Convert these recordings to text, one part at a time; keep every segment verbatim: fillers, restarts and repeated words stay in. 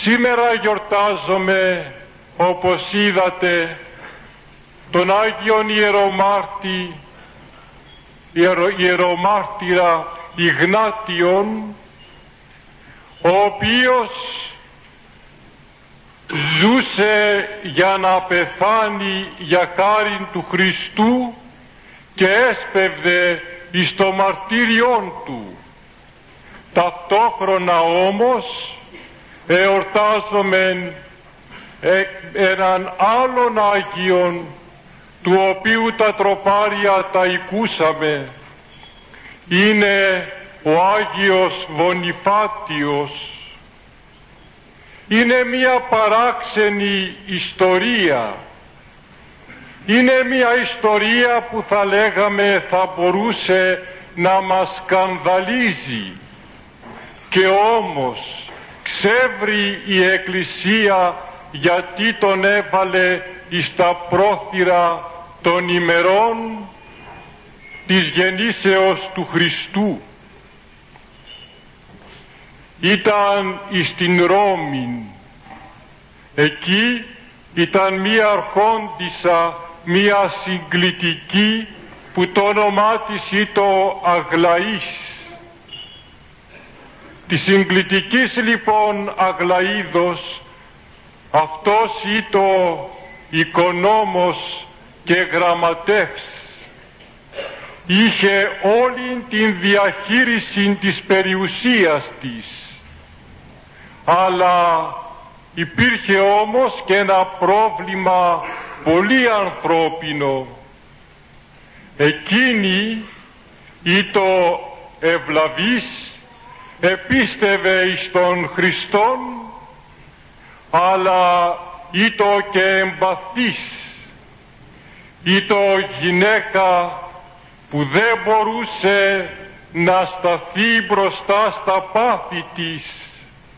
Σήμερα γιορτάζομαι, όπως είδατε, τον Άγιον Ιερομάρτη, ιερο, Ιερομάρτυρα Ιγνάτιον, ο οποίος ζούσε για να πεθάνει για χάριν του Χριστού και έσπευδε εις το μαρτύριόν του. Ταυτόχρονα όμως εορτάζομεν έναν άλλον Άγιον, του οποίου τα τροπάρια τα οικούσαμε. Είναι ο Άγιος Βονιφάτιος. Είναι μια παράξενη ιστορία. Είναι μια ιστορία που θα λέγαμε θα μπορούσε να μας σκανδαλίζει, και όμως ξεύρει η Εκκλησία γιατί τον έβαλε εις τα πρόθυρα των ημερών της γεννήσεως του Χριστού. Ήταν εις την Ρώμη. Εκεί ήταν μία αρχόντισσα, μία συγκλητική, που το όνομά της ήτο Αγλαής. Της συγκλητικής λοιπόν Αγλαίδος, αυτός ήτο οικονόμος και γραμματεύς. Είχε όλη την διαχείριση της περιουσίας της, αλλά υπήρχε όμως και ένα πρόβλημα πολύ ανθρώπινο. Εκείνη ήτο ευλαβής, επίστευε εις τον Χριστόν, αλλά ήτο και εμπαθής, ήτο γυναίκα που δεν μπορούσε να σταθεί μπροστά στα πάθη της,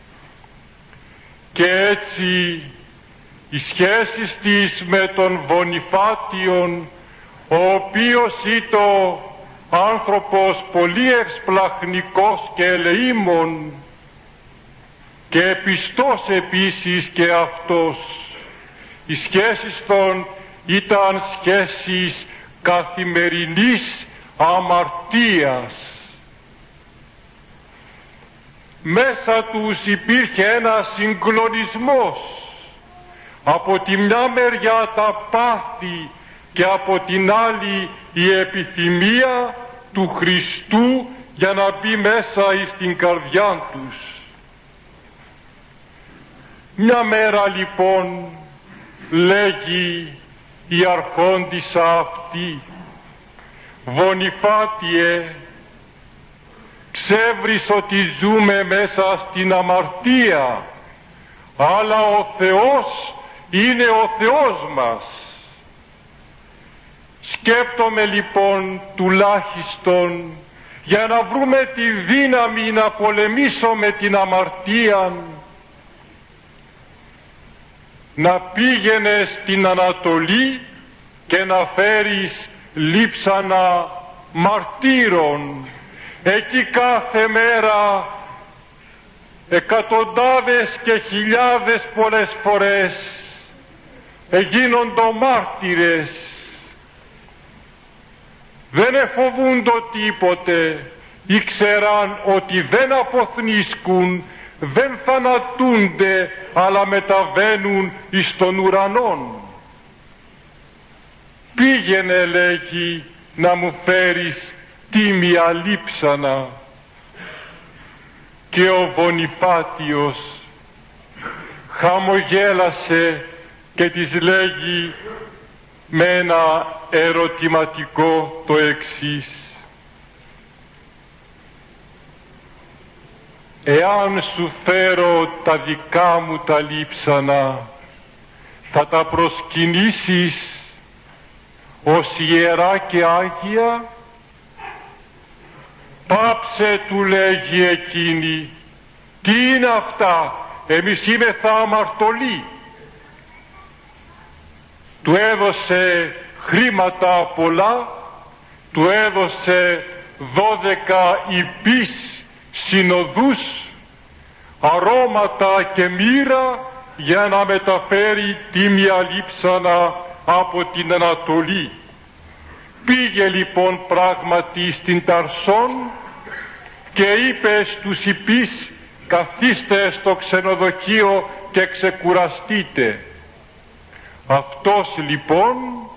και έτσι οι σχέσεις της με τον Βονιφάτιον, ο οποίος ήτο άνθρωπος πολύ ευσπλαχνικός και ελεήμων και πιστός επίσης και αυτός, οι σχέσεις των ήταν σχέσεις καθημερινής αμαρτίας. Μέσα τους υπήρχε ένα συγκλονισμός, από τη μια μεριά τα πάθη και από την άλλη η επιθυμία του Χριστού για να μπει μέσα εις την καρδιά τους. Μια μέρα λοιπόν λέγει η αρχόντισσα αυτή: «Βονιφάτιε, ξέβρεις ότι ζούμε μέσα στην αμαρτία, αλλά ο Θεός είναι ο Θεός μας. Σκέπτομαι λοιπόν τουλάχιστον για να βρούμε τη δύναμη να πολεμήσουμε την αμαρτία, να πήγαινε στην Ανατολή και να φέρεις λείψανα μαρτύρων. Εκεί κάθε μέρα εκατοντάδες και χιλιάδες πολλές φορές εγίνοντο μάρτυρες. Δεν εφοβούντο τίποτε, ήξεραν ότι δεν αποθνίσκουν, δεν θανατούνται, αλλά μεταβαίνουν εις τον ουρανόν. Πήγαινε, λέγει, να μου φέρεις τίμια λείψανα». Και ο Βονιφάτιος χαμογέλασε και της λέγει με ένα ερωτηματικό το εξής: «Εάν σου φέρω τα δικά μου τα λείψανα, θα τα προσκυνήσεις ως ιερά και άγια?» «Πάψε», του λέγει εκείνη, «τι είναι αυτά, εμείς είμεθα αμαρτωλοί». Του έδωσε χρήματα πολλά, του έδωσε δώδεκα ιππείς συνοδούς, αρώματα και μοίρα για να μεταφέρει τίμια λείψανα από την Ανατολή. Πήγε λοιπόν πράγματι στην Ταρσόν και είπε στους ιππείς, καθίστε στο ξενοδοχείο και ξεκουραστείτε. Αυτός λοιπόν,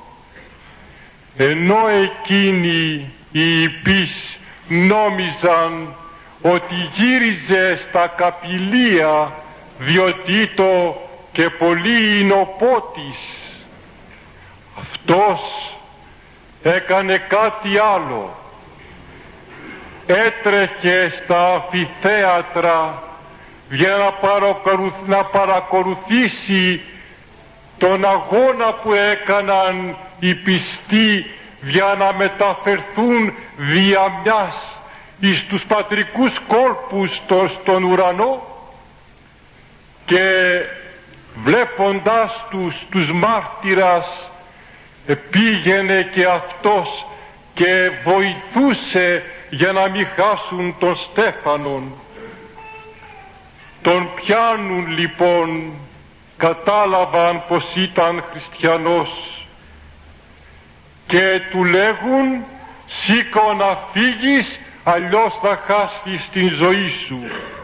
ενώ εκείνοι οι ιππείς νόμιζαν ότι γύριζε στα καπηλεία διότι το και πολύ είναι ο πότης, αυτός έκανε κάτι άλλο. Έτρεχε στα αμφιθέατρα για να, παρακολουθ, να παρακολουθήσει τον αγώνα που έκαναν οι πιστοί για να μεταφερθούν δια μιας εις τους πατρικούς κόλπους στον ουρανό, και βλέποντάς τους τους μάρτυρας πήγαινε και αυτός και βοηθούσε για να μην χάσουν τον Στέφανον. Τον πιάνουν λοιπόν, κατάλαβαν πως ήταν χριστιανός και του λέγουν, σήκω να φύγεις, αλλιώς θα χάσεις την ζωή σου.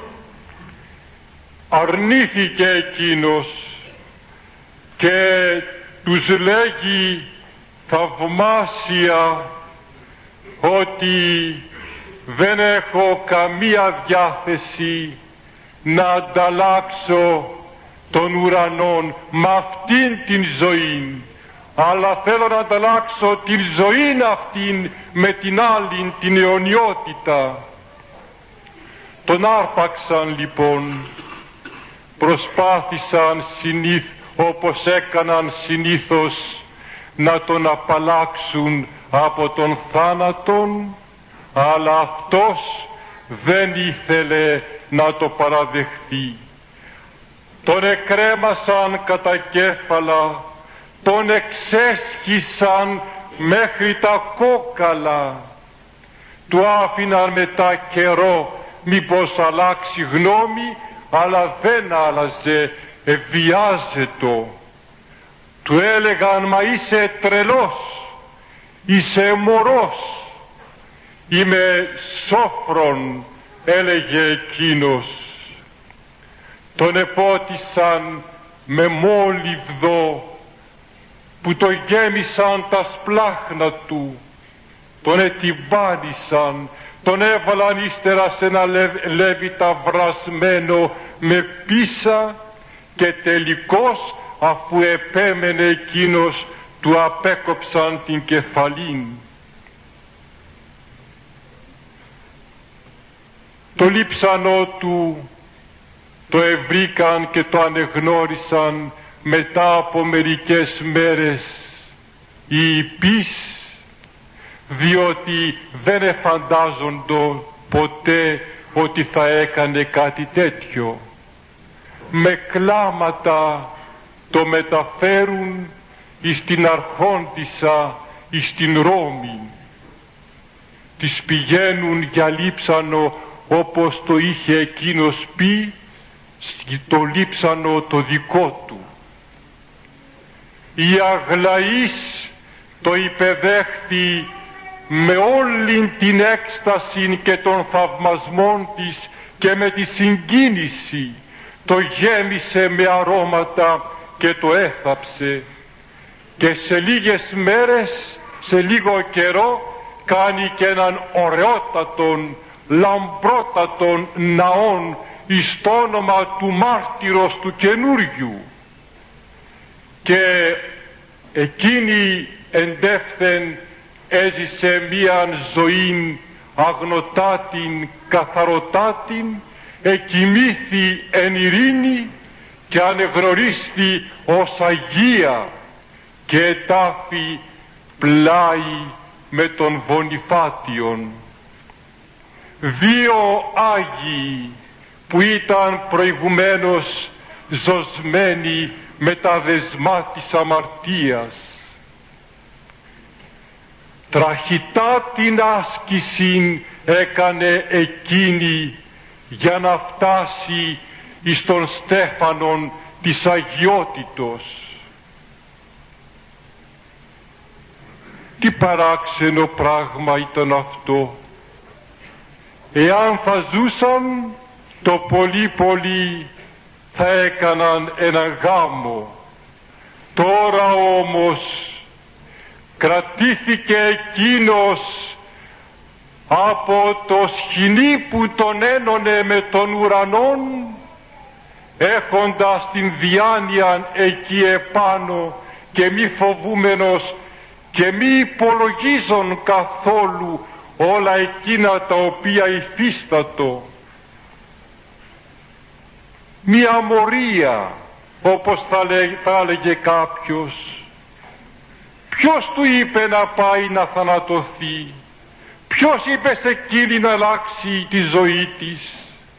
Αρνήθηκε εκείνος και τους λέγει θαυμάσια ότι δεν έχω καμία διάθεση να ανταλλάξω των ουρανών με αυτήν την ζωή, αλλά θέλω να ανταλλάξω την ζωή αυτήν με την άλλη, την αιωνιότητα. Τον άρπαξαν λοιπόν, προσπάθησαν συνήθ, όπως έκαναν συνήθως, να τον απαλλάξουν από τον θάνατον, αλλά αυτός δεν ήθελε να το παραδεχθεί. Τον εκρέμασαν κατά κέφαλα, τον εξέσχισαν μέχρι τα κόκαλα, του άφηναν μετά καιρό μήπως αλλάξει γνώμη, αλλά δεν άλλαζε, ευιάζετο. Του έλεγαν, μα είσαι τρελός, είσαι μωρός. Είμαι σόφρον, έλεγε εκείνος. Τον επότισαν με μόλιβδο που το γέμισαν τα σπλάχνα του, τον ετυμπάνισαν, τον έβαλαν ύστερα σε ένα λέβητα βρασμένο με πίσα και τελικώς, αφού επέμενε εκείνος, του απέκοψαν την κεφαλήν. Το λείψανό του το ευρήκαν και το ανεγνώρισαν μετά από μερικές μέρες οι ιππείς, διότι δεν εφαντάζοντο ποτέ ότι θα έκανε κάτι τέτοιο. Με κλάματα το μεταφέρουν εις την Αρχόντισσα, εις την Ρώμη. Τις πηγαίνουν για λείψανο όπως το είχε εκείνος πει, το λείψανο το δικό του. Η Αγλαής το υπεδέχθη με όλη την έκσταση και των θαυμασμών της και με τη συγκίνηση, το γέμισε με αρώματα και το έθαψε, και σε λίγες μέρες, σε λίγο καιρό, κάνει και έναν ωραιότατον, λαμπρότατον ναόν εις το όνομα του μάρτυρος του καινούριου. Και εκείνη εντεύθεν έζησε μίαν ζωήν αγνωτάτην, καθαρωτάτην, εκοιμήθη εν ειρήνη και ανεγνωρίστη ως Αγία και ετάφη πλάι με τον Βονιφάτιον. Δύο Άγιοι που ήταν προηγουμένως ζωσμένοι με τα δεσμά της αμαρτίας, τραχητά την άσκηση έκανε εκείνη για να φτάσει εις τον στέφανον της αγιότητος. Τι παράξενο πράγμα ήταν αυτό! Εάν θα ζούσαν, το πολύ πολύ θα έκαναν έναν γάμο. Τώρα όμως κρατήθηκε εκείνος από το σχοινί που τον ένωνε με τον ουρανόν, έχοντας την διάνοια εκεί επάνω και μη φοβούμενος και μη υπολογίζον καθόλου όλα εκείνα τα οποία υφίστατο. Μια μορία, όπως θα, λέ, θα έλεγε κάποιος. Ποιος του είπε να πάει να θανατωθεί? Ποιος είπε σε εκείνη να αλλάξει τη ζωή της?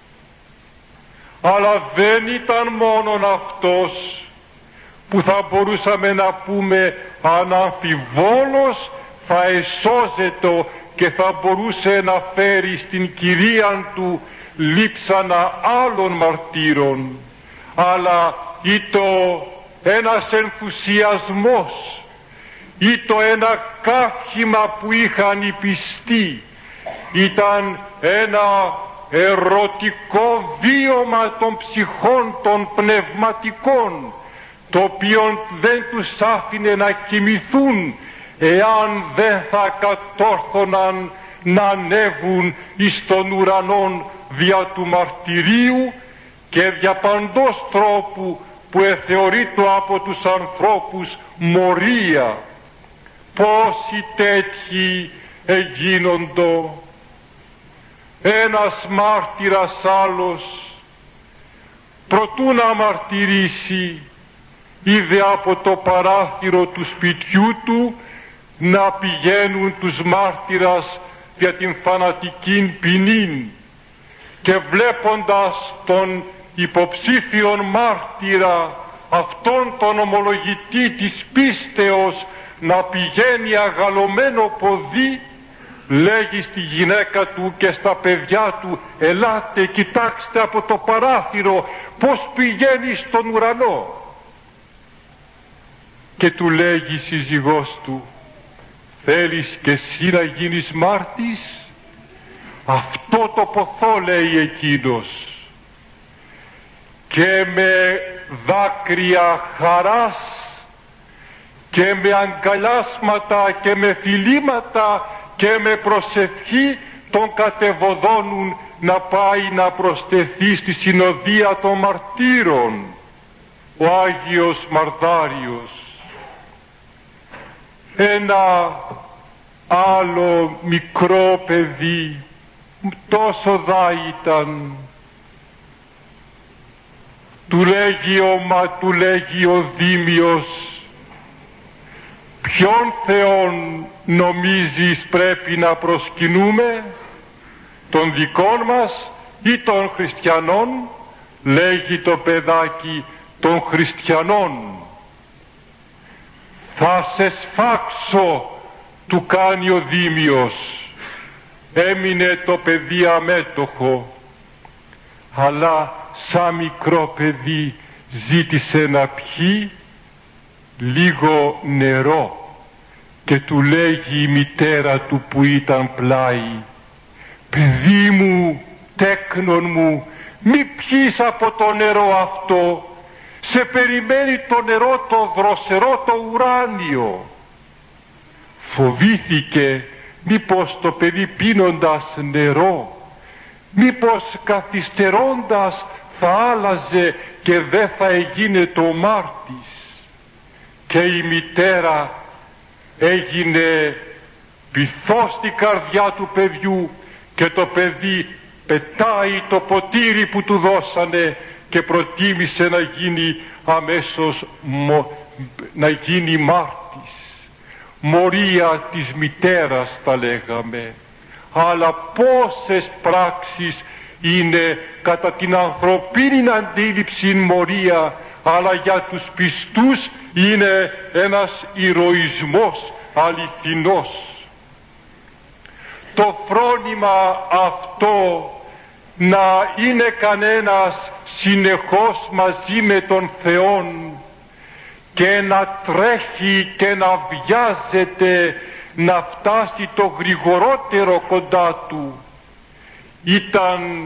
Αλλά δεν ήταν μόνον αυτός που θα μπορούσαμε να πούμε αναμφιβόλως θα εσώζετο και θα μπορούσε να φέρει στην κυρίαν του λείψανα άλλων μαρτύρων, αλλά ή το ένας ενθουσιασμός ή το ένα καύχημα που είχαν οι πιστοί, ήταν ένα ερωτικό βίωμα των ψυχών των πνευματικών, το οποίο δεν τους άφηνε να κοιμηθούν εάν δεν θα κατόρθωναν να ανέβουν εις τον ουρανόν δια του μαρτυρίου και δια παντός τρόπου που εθεωρείτο από τους ανθρώπους μορία. Πόσοι τέτοιοι εγίνοντο! Ένας μάρτυρας άλλος προτού να μαρτυρήσει είδε από το παράθυρο του σπιτιού του να πηγαίνουν τους μάρτυρας για την θανατική ποινή, και βλέποντας τον υποψήφιον μάρτυρα, αυτόν τον ομολογητή της πίστεως, να πηγαίνει αγαλωμένο ποδί, λέγει στη γυναίκα του και στα παιδιά του, ελάτε κοιτάξτε από το παράθυρο πως πηγαίνει στον ουρανό. Και του λέγει η σύζυγός του, θέλεις και εσύ να γίνεις μάρτης? Αυτό το ποθώ, λέει εκείνος, και με δάκρυα χαράς και με αγκαλιάσματα και με φιλήματα και με προσευχή τον κατεβοδώνουν να πάει να προστεθεί στη συνοδεία των μαρτύρων, ο Άγιος Μαρδάριος. Ένα άλλο μικρό παιδί, τόσο δά ήταν, του λέγει ο, μα, του λέγει ο Δήμιος, ποιον Θεόν νομίζεις πρέπει να προσκυνούμε, των δικών μας ή των χριστιανών? Λέγει το παιδάκι, των χριστιανών. Θα σε σφάξω, του κάνει ο Δήμιος. Έμεινε το παιδί αμέτωχο, αλλά σαν μικρό παιδί ζήτησε να πιει λίγο νερό και του λέγει η μητέρα του που ήταν πλάι, παιδί μου, τέκνον μου, μη πιείς από το νερό αυτό, σε περιμένει το νερό το δροσερό το ουράνιο. Φοβήθηκε μήπως το παιδί πίνοντας νερό, μήπως καθυστερώντας θα άλλαζε και δεν θα έγινε το μάρτης. Και η μητέρα έγινε πειθός στην καρδιά του παιδιού και το παιδί πετάει το ποτήρι που του δώσανε και προτίμησε να γίνει αμέσως μο, να γίνει μάρτης. Μορία της μητέρας τα λέγαμε, αλλά πόσες πράξεις είναι κατά την ανθρωπίνη αντίληψη μορία, αλλά για τους πιστούς είναι ένας ηρωισμός αληθινός. Το φρόνημα αυτό να είναι κανένας συνεχώς μαζί με τον Θεόν και να τρέχει και να βιάζεται να φτάσει το γρηγορότερο κοντά του. Ήταν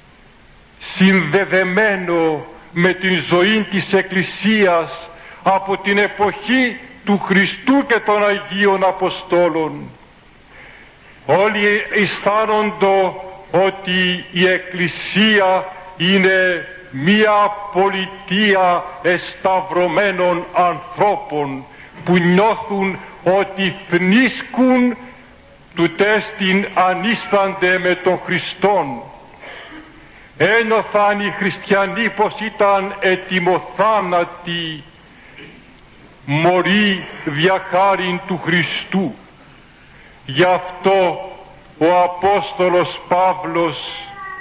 συνδεδεμένο με την ζωή της Εκκλησίας από την εποχή του Χριστού και των Αγίων Αποστόλων. Όλοι αισθάνονται ότι η Εκκλησία είναι μία πολιτεία εσταυρωμένων ανθρώπων που νιώθουν ότι θνίσκουν του τέστην ανίστανται με τον Χριστόν. Ένιωθαν οι χριστιανοί πως ήταν ετοιμοθάνατοι μωροί δια χάριν του Χριστού. Γι' αυτό ο Απόστολος Παύλος,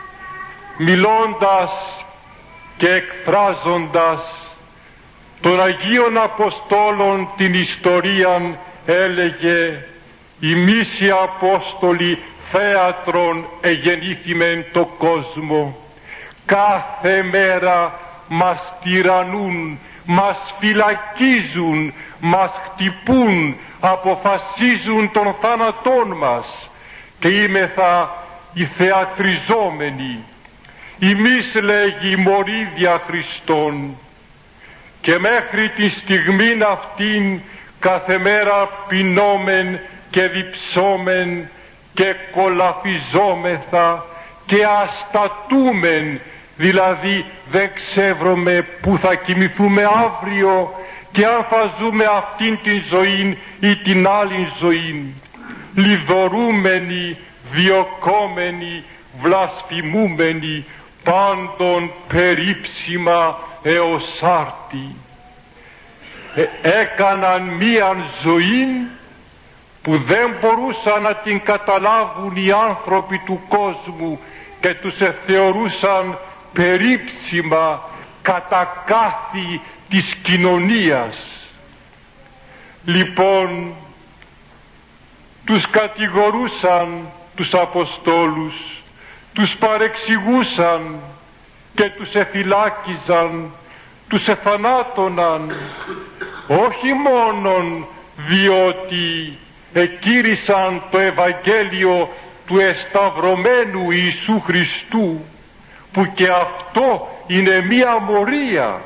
μιλώντας και εκφράζοντας των Αγίων Αποστόλων την ιστορία, έλεγε «Ημείς οι Απόστολοι θέατρον εγεννήθημεν το κόσμο. Κάθε μέρα μας τυραννούν, μας φυλακίζουν, μας χτυπούν, αποφασίζουν των θάνατών μας και είμεθα οι θεατριζόμενοι. Ημείς, λέγει, μωρίδια Χριστών, και μέχρι τη στιγμή αυτήν κάθε μέρα πεινόμεν και διψόμεν και κολαφιζόμεθα και αστατούμεν, δηλαδή δεν ξέρουμε που θα κοιμηθούμε αύριο και αν θα ζούμε αυτήν την ζωή ή την άλλη ζωή, λιδωρούμενοι, διωκόμενοι, βλασφημούμενοι, πάντων περίψημα έως άρτη. Ε, έκαναν μίαν ζωή που δεν μπορούσαν να την καταλάβουν οι άνθρωποι του κόσμου και τους θεωρούσαν περίψημα κατακάθι της κοινωνίας. Λοιπόν, τους κατηγορούσαν τους Αποστόλους, τους παρεξηγούσαν και τους εφυλάκιζαν, τους εθανάτωναν, όχι μόνον διότι εκήρυσαν το Ευαγγέλιο του εσταυρωμένου Ιησού Χριστού, που και αυτό είναι μία μορία.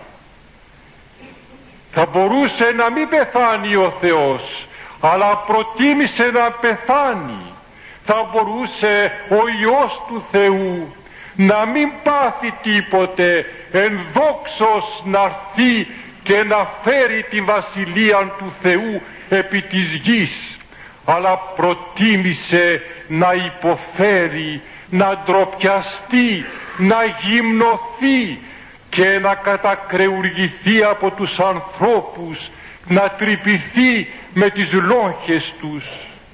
Θα μπορούσε να μην πεθάνει ο Θεός, αλλά προτίμησε να πεθάνει. Θα μπορούσε ο Υιός του Θεού να μην πάθει τίποτε, ενδόξως να έρθει και να φέρει τη βασιλεία του Θεού επί της γης, αλλά προτίμησε να υποφέρει, να ντροπιαστεί, να γυμνοθεί και να κατακρεουργηθεί από τους ανθρώπους, να τρυπηθεί με τις λόγχες τους.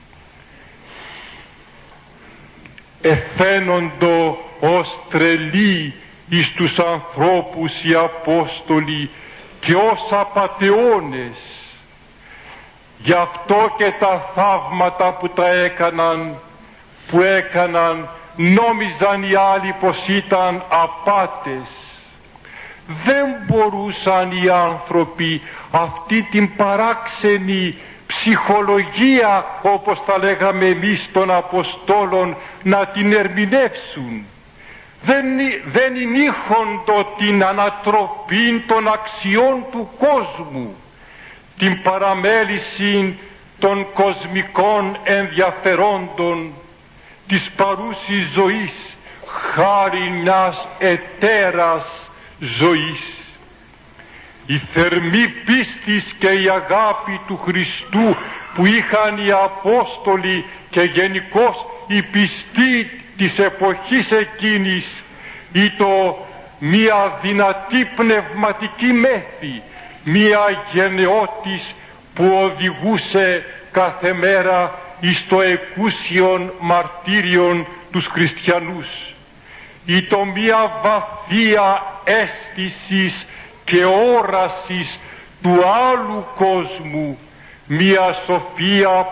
Εφαίνοντο ως τρελοί εις τους ανθρώπους οι Απόστολοι και ως απατεώνες. Γι' αυτό και τα θαύματα που τα έκαναν, που έκαναν, νόμιζαν οι άλλοι πως ήταν απάτες. Δεν μπορούσαν οι άνθρωποι αυτή την παράξενη ψυχολογία, όπως τα λέγαμε εμείς των Αποστόλων, να την ερμηνεύσουν. Δεν, δεν ενήχοντο την ανατροπή των αξιών του κόσμου, την παραμέληση των κοσμικών ενδιαφερόντων της παρούσης ζωής, χάρη μιας ετέρας ζωής. Η θερμή πίστης και η αγάπη του Χριστού που είχαν οι Απόστολοι και γενικώς οι πιστοί της εποχής εκείνης ήταν μία δυνατή πνευματική μέθη, μία γενναιότης που οδηγούσε κάθε μέρα εις το εκούσιον μαρτύριον τους χριστιανούς. Ήταν μία βαθία αίσθησης και όρασης του άλλου κόσμου, μία σοφία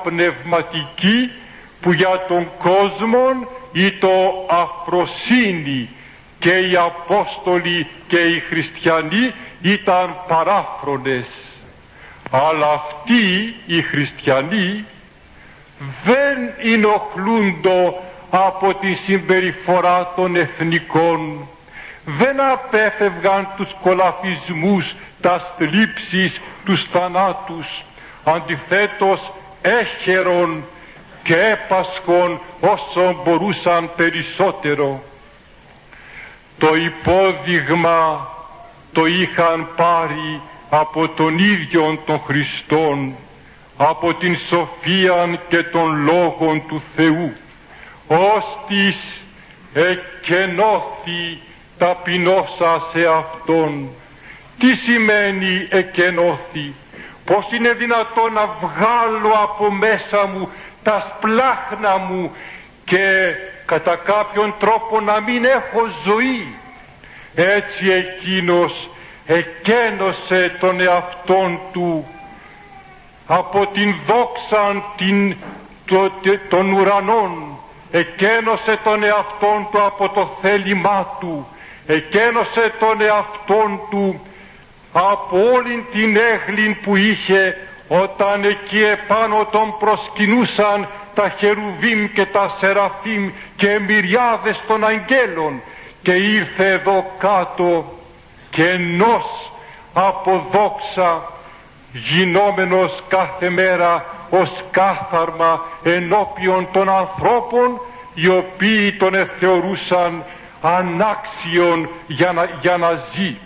πνευματική που για τον κόσμο ήταν αφροσύνη και οι Απόστολοι και οι χριστιανοί ήταν παράφρονες, αλλά αυτοί οι χριστιανοί δεν ενοχλούντο από τη συμπεριφορά των εθνικών, δεν απέφευγαν τους κολαφισμούς, τα θλίψεις, τους θανάτους, αντιθέτως έχερον και έπασχον όσο μπορούσαν περισσότερο. Το υπόδειγμα το είχαν πάρει από τον ίδιον τον Χριστόν, από την σοφίαν και των λόγων του Θεού, ώστις εκενώθη ταπεινώσα σε Αυτόν. Τι σημαίνει εκενώθη? Πως είναι δυνατόν να βγάλω από μέσα μου τα σπλάχνα μου και κατά κάποιον τρόπο να μην έχω ζωή? Έτσι εκείνος εκένωσε τον εαυτόν του από την δόξαν την, το, των ουρανών, εκένωσε τον εαυτόν του από το θέλημά του, εκένωσε τον εαυτόν του από όλη την έγλην που είχε όταν εκεί επάνω τον προσκυνούσαν τα χερουβίμ και τα σεραφίμ και μυριάδες των αγγέλων, και ήρθε εδώ κάτω και ενός από δόξα γινόμενος κάθε μέρα ως κάθαρμα ενώπιον των ανθρώπων, οι οποίοι τον εθεωρούσαν ανάξιον για να, για να ζει.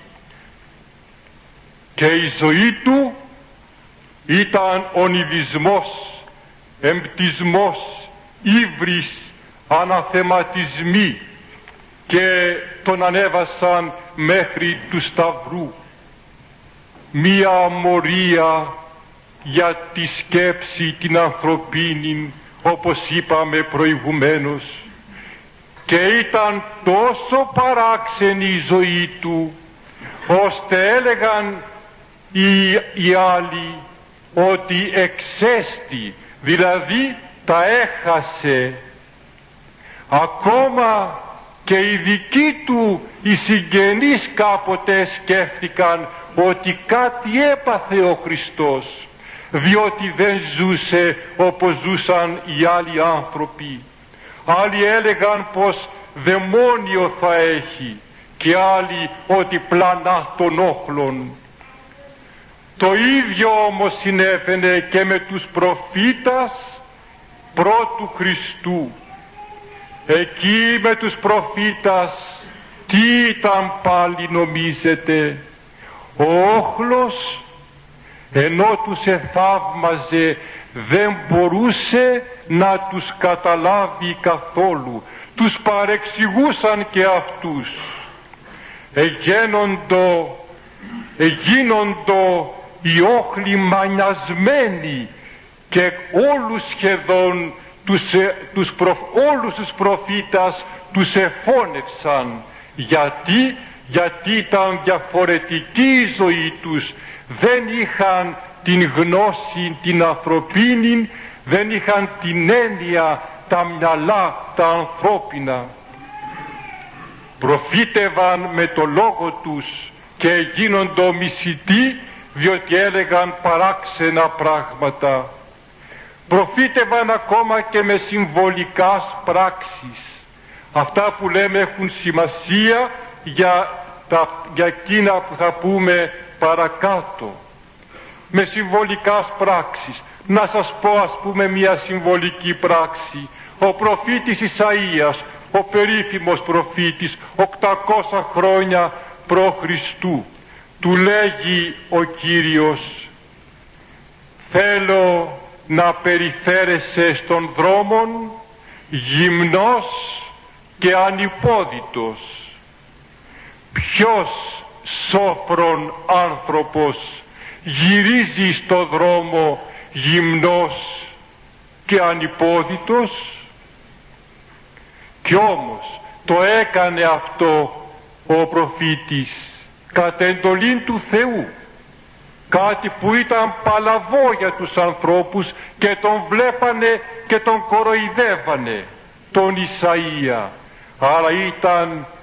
Και η ζωή του ήταν ονειδισμός, εμπτισμός, ύβρις, αναθεματισμοί, και τον ανέβασαν μέχρι του σταυρού. Μία αμορία για τη σκέψη την ανθρωπίνη, όπως είπαμε προηγουμένως, και ήταν τόσο παράξενη η ζωή του, ώστε έλεγαν οι, οι άλλοι ότι εξέστη, δηλαδή τα έχασε. Ακόμα και οι δικοί του οι συγγενείς κάποτε σκέφτηκαν ότι κάτι έπαθε ο Χριστός, διότι δεν ζούσε όπως ζούσαν οι άλλοι άνθρωποι. Άλλοι έλεγαν πως δαιμόνιο θα έχει και άλλοι ότι πλανά των όχλων. Το ίδιο όμως συνέβαινε και με τους προφήτας πρώτου Χριστού. Εκεί με τους προφήτας τι ήταν πάλι, νομίζετε? Ο όχλος, ενώ τους εθαύμαζε, δεν μπορούσε να τους καταλάβει καθόλου. Τους παρεξηγούσαν και αυτούς. Εγένοντο, εγίνοντο οι όχλοι μανιασμένοι και όλους σχεδόν τους, τους προ, όλους τους προφήτας τους εφώνευσαν. Γιατί? Γιατί ήταν διαφορετική η ζωή τους. Δεν είχαν την γνώση την ανθρωπίνη, δεν είχαν την έννοια, τα μυαλά τα ανθρώπινα. Προφήτευαν με το λόγο τους και γίνοντο μισητοί, διότι έλεγαν παράξενα πράγματα. Προφήτευαν ακόμα και με συμβολικάς πράξεις. Αυτά που λέμε έχουν σημασία για, τα, για εκείνα που θα πούμε παρακάτω. Με συμβολικάς πράξεις. Να σας πω ας πούμε μια συμβολική πράξη. Ο προφήτης Ισαΐας, ο περίφημος προφήτης, οκτακόσια χρόνια προ Χριστού, του λέγει ο Κύριος: θέλω να περιφέρεσαι στον δρόμον γυμνός και ανυπόδητος. Ποιος σόφρον άνθρωπος γυρίζει στο δρόμο γυμνός και ανυπόδητος? Κι όμως το έκανε αυτό ο προφήτης κατ' εντολήν του Θεού, κάτι που ήταν παλαβό για τους ανθρώπους και τον βλέπανε και τον κοροϊδεύανε τον Ισαΐα. Άρα ήταν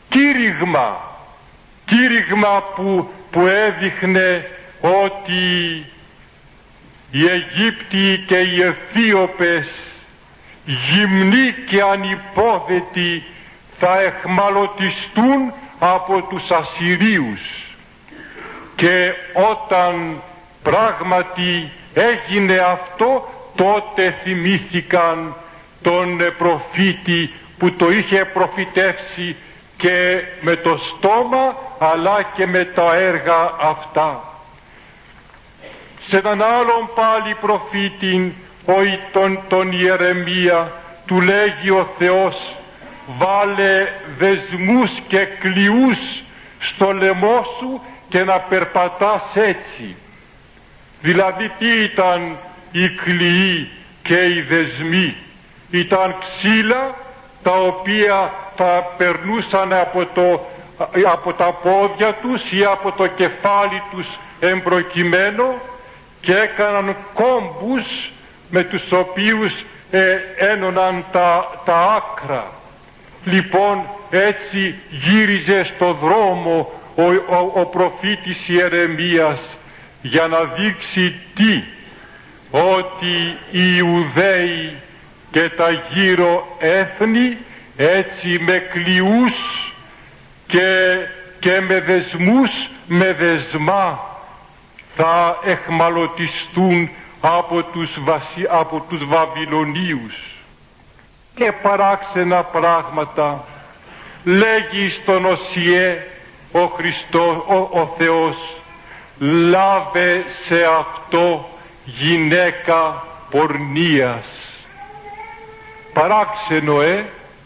κήρυγμα, κήρυγμα που, που έδειχνε ότι οι Αιγύπτιοι και οι Αιθίωπες, γυμνοί και ανυπόθετοι, θα εχμαλωτιστούν από τους Ασσυρίους. Και όταν πράγματι έγινε αυτό, τότε θυμήθηκαν τον προφήτη που το είχε προφητεύσει και με το στόμα αλλά και με τα έργα αυτά. Σε έναν άλλον πάλι προφήτη, τον, τον Ιερεμία, του λέγει ο Θεός, βάλε δεσμούς και κλειούς στο λαιμό σου και να περπατάς έτσι. Δηλαδή τι ήταν οι κλειοί και οι δεσμοί? Ήταν ξύλα τα οποία θα περνούσαν από, το, από τα πόδια τους ή από το κεφάλι τους εμπροκειμένο και έκαναν κόμπους με τους οποίους ε, ένωναν τα, τα άκρα. Λοιπόν, έτσι γύριζε στο δρόμο ο, ο, ο προφήτης Ιερεμίας για να δείξει τι? Ότι οι Ιουδαίοι και τα γύρω έθνη έτσι με κλειούς και, και με δεσμούς, με δεσμά θα εχμαλωτιστούν από τους, βασι, από τους Βαβυλωνίους. Και παράξενα πράγματα λέγει στον Οσιέ ο Χριστός, ο, ο Θεός, λάβε σε αυτό γυναίκα πορνείας. Παράξενο, ε!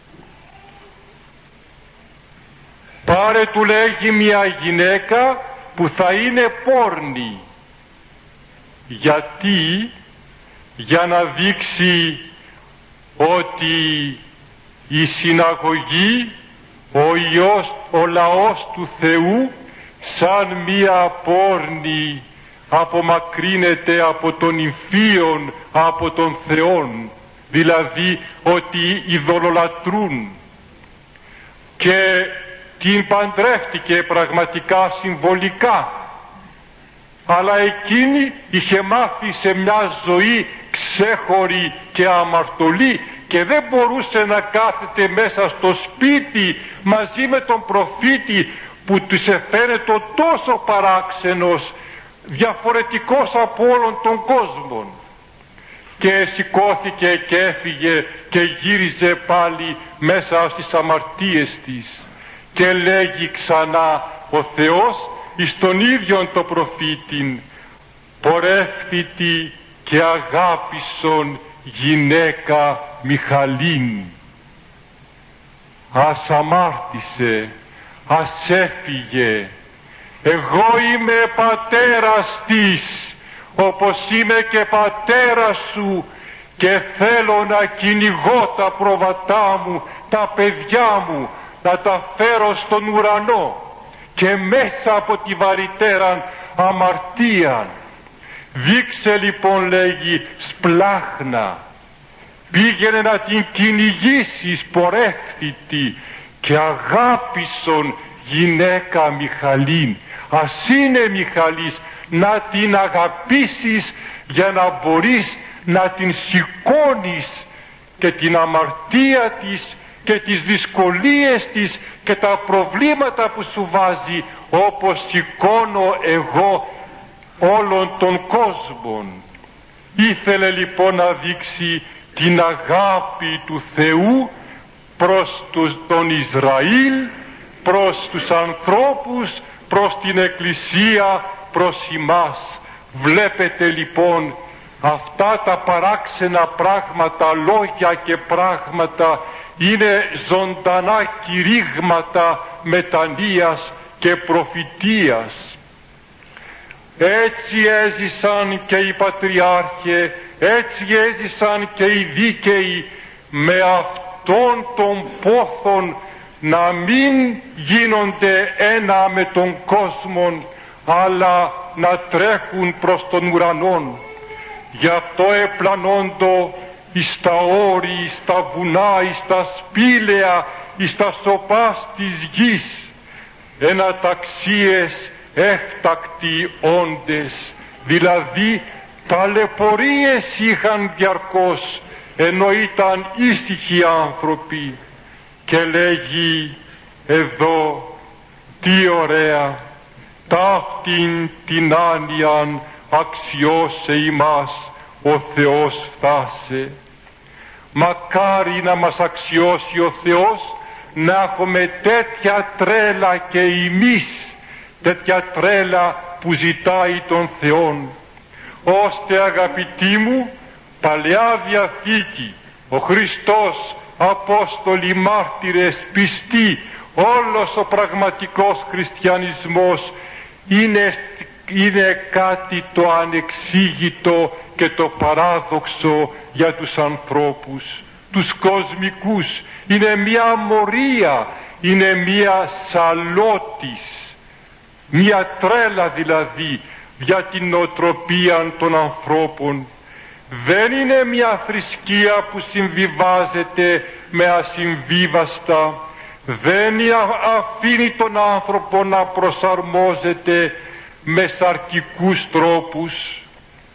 Πάρε, του λέγει, μια γυναίκα που θα είναι πόρνη. Γιατί? Για να δείξει ότι η συναγωγή, ο Υιός, ο λαός του Θεού, σαν μία πόρνη απομακρύνεται από τον Υφίον, από τον Θεόν, δηλαδή ότι ειδωλολατρούν. Και την παντρεύτηκε πραγματικά συμβολικά, αλλά εκείνη είχε μάθει σε μια ζωή ξέχωρη και αμαρτωλή και δεν μπορούσε να κάθεται μέσα στο σπίτι μαζί με τον προφήτη που τους εφαίνεται τόσο παράξενος, διαφορετικός από όλων των κόσμων. Και σηκώθηκε και έφυγε και γύριζε πάλι μέσα στις αμαρτίες της και λέγει ξανά ο Θεός εις τον ίδιον το προφήτην, πορεύθητη και αγάπησον γυναίκα Μιχαλήν. Ας αμάρτησε, ας έφυγε. Εγώ είμαι πατέρας της, όπως είμαι και πατέρας σου, και θέλω να κυνηγώ τα προβατά μου, τα παιδιά μου, να τα φέρω στον ουρανό και μέσα από τη βαρυτέραν αμαρτίαν. Δείξε λοιπόν, λέγει, σπλάχνα, πήγαινε να την κυνηγήσεις πορεύθητη και αγάπησον γυναίκα Μιχαλήν. Ας είναι Μιχαλής, να την αγαπήσεις για να μπορείς να την σηκώνεις και την αμαρτία της και τις δυσκολίες της και τα προβλήματα που σου βάζει, όπως σηκώνω εγώ όλων των κόσμων. Ήθελε λοιπόν να δείξει την αγάπη του Θεού προς τους, τον Ισραήλ, προς τους ανθρώπους, προς την Εκκλησία, προς εμάς. Βλέπετε λοιπόν αυτά τα παράξενα πράγματα, λόγια και πράγματα, είναι ζωντανά κηρύγματα μετανοίας και προφητείας. Έτσι έζησαν και οι πατριάρχε, έτσι έζησαν και οι δίκαιοι, με αυτόν τον πόθον να μην γίνονται ένα με τον κόσμο, αλλά να τρέχουν προς τον ουρανόν. Γι' αυτό επλανώντο εις τα όρη, εις τα βουνά, εις τα σπήλαια, εις τα σοπάς της γης, ένα ταξίες έφτακτοι όντες, δηλαδή ταλαιπωρίες είχαν διαρκώς, ενώ ήταν ήσυχοι άνθρωποι. Και λέγει εδώ, τι ωραία, ταύτην την άνοιαν αξιώσε ημάς ο Θεός φτάσε. Μακάρι να μας αξιώσει ο Θεός, να έχουμε τέτοια τρέλα και εμείς, τέτοια τρέλα που ζητάει τον Θεόν, ώστε αγαπητοί μου, Παλαιά Διαθήκη, ο Χριστός, Απόστολοι, μάρτυρες, πιστοί, όλος ο πραγματικός χριστιανισμός είναι, είναι κάτι το ανεξήγητο και το παράδοξο για τους ανθρώπους, τους κοσμικούς. Είναι μια μορία, είναι μια σαλότης, μια τρέλα δηλαδή για την νοοτροπία των ανθρώπων. Δεν είναι μια θρησκεία που συμβιβάζεται με ασυμβίβαστα, δεν αφήνει τον άνθρωπο να προσαρμόζεται με σαρκικούς τρόπους.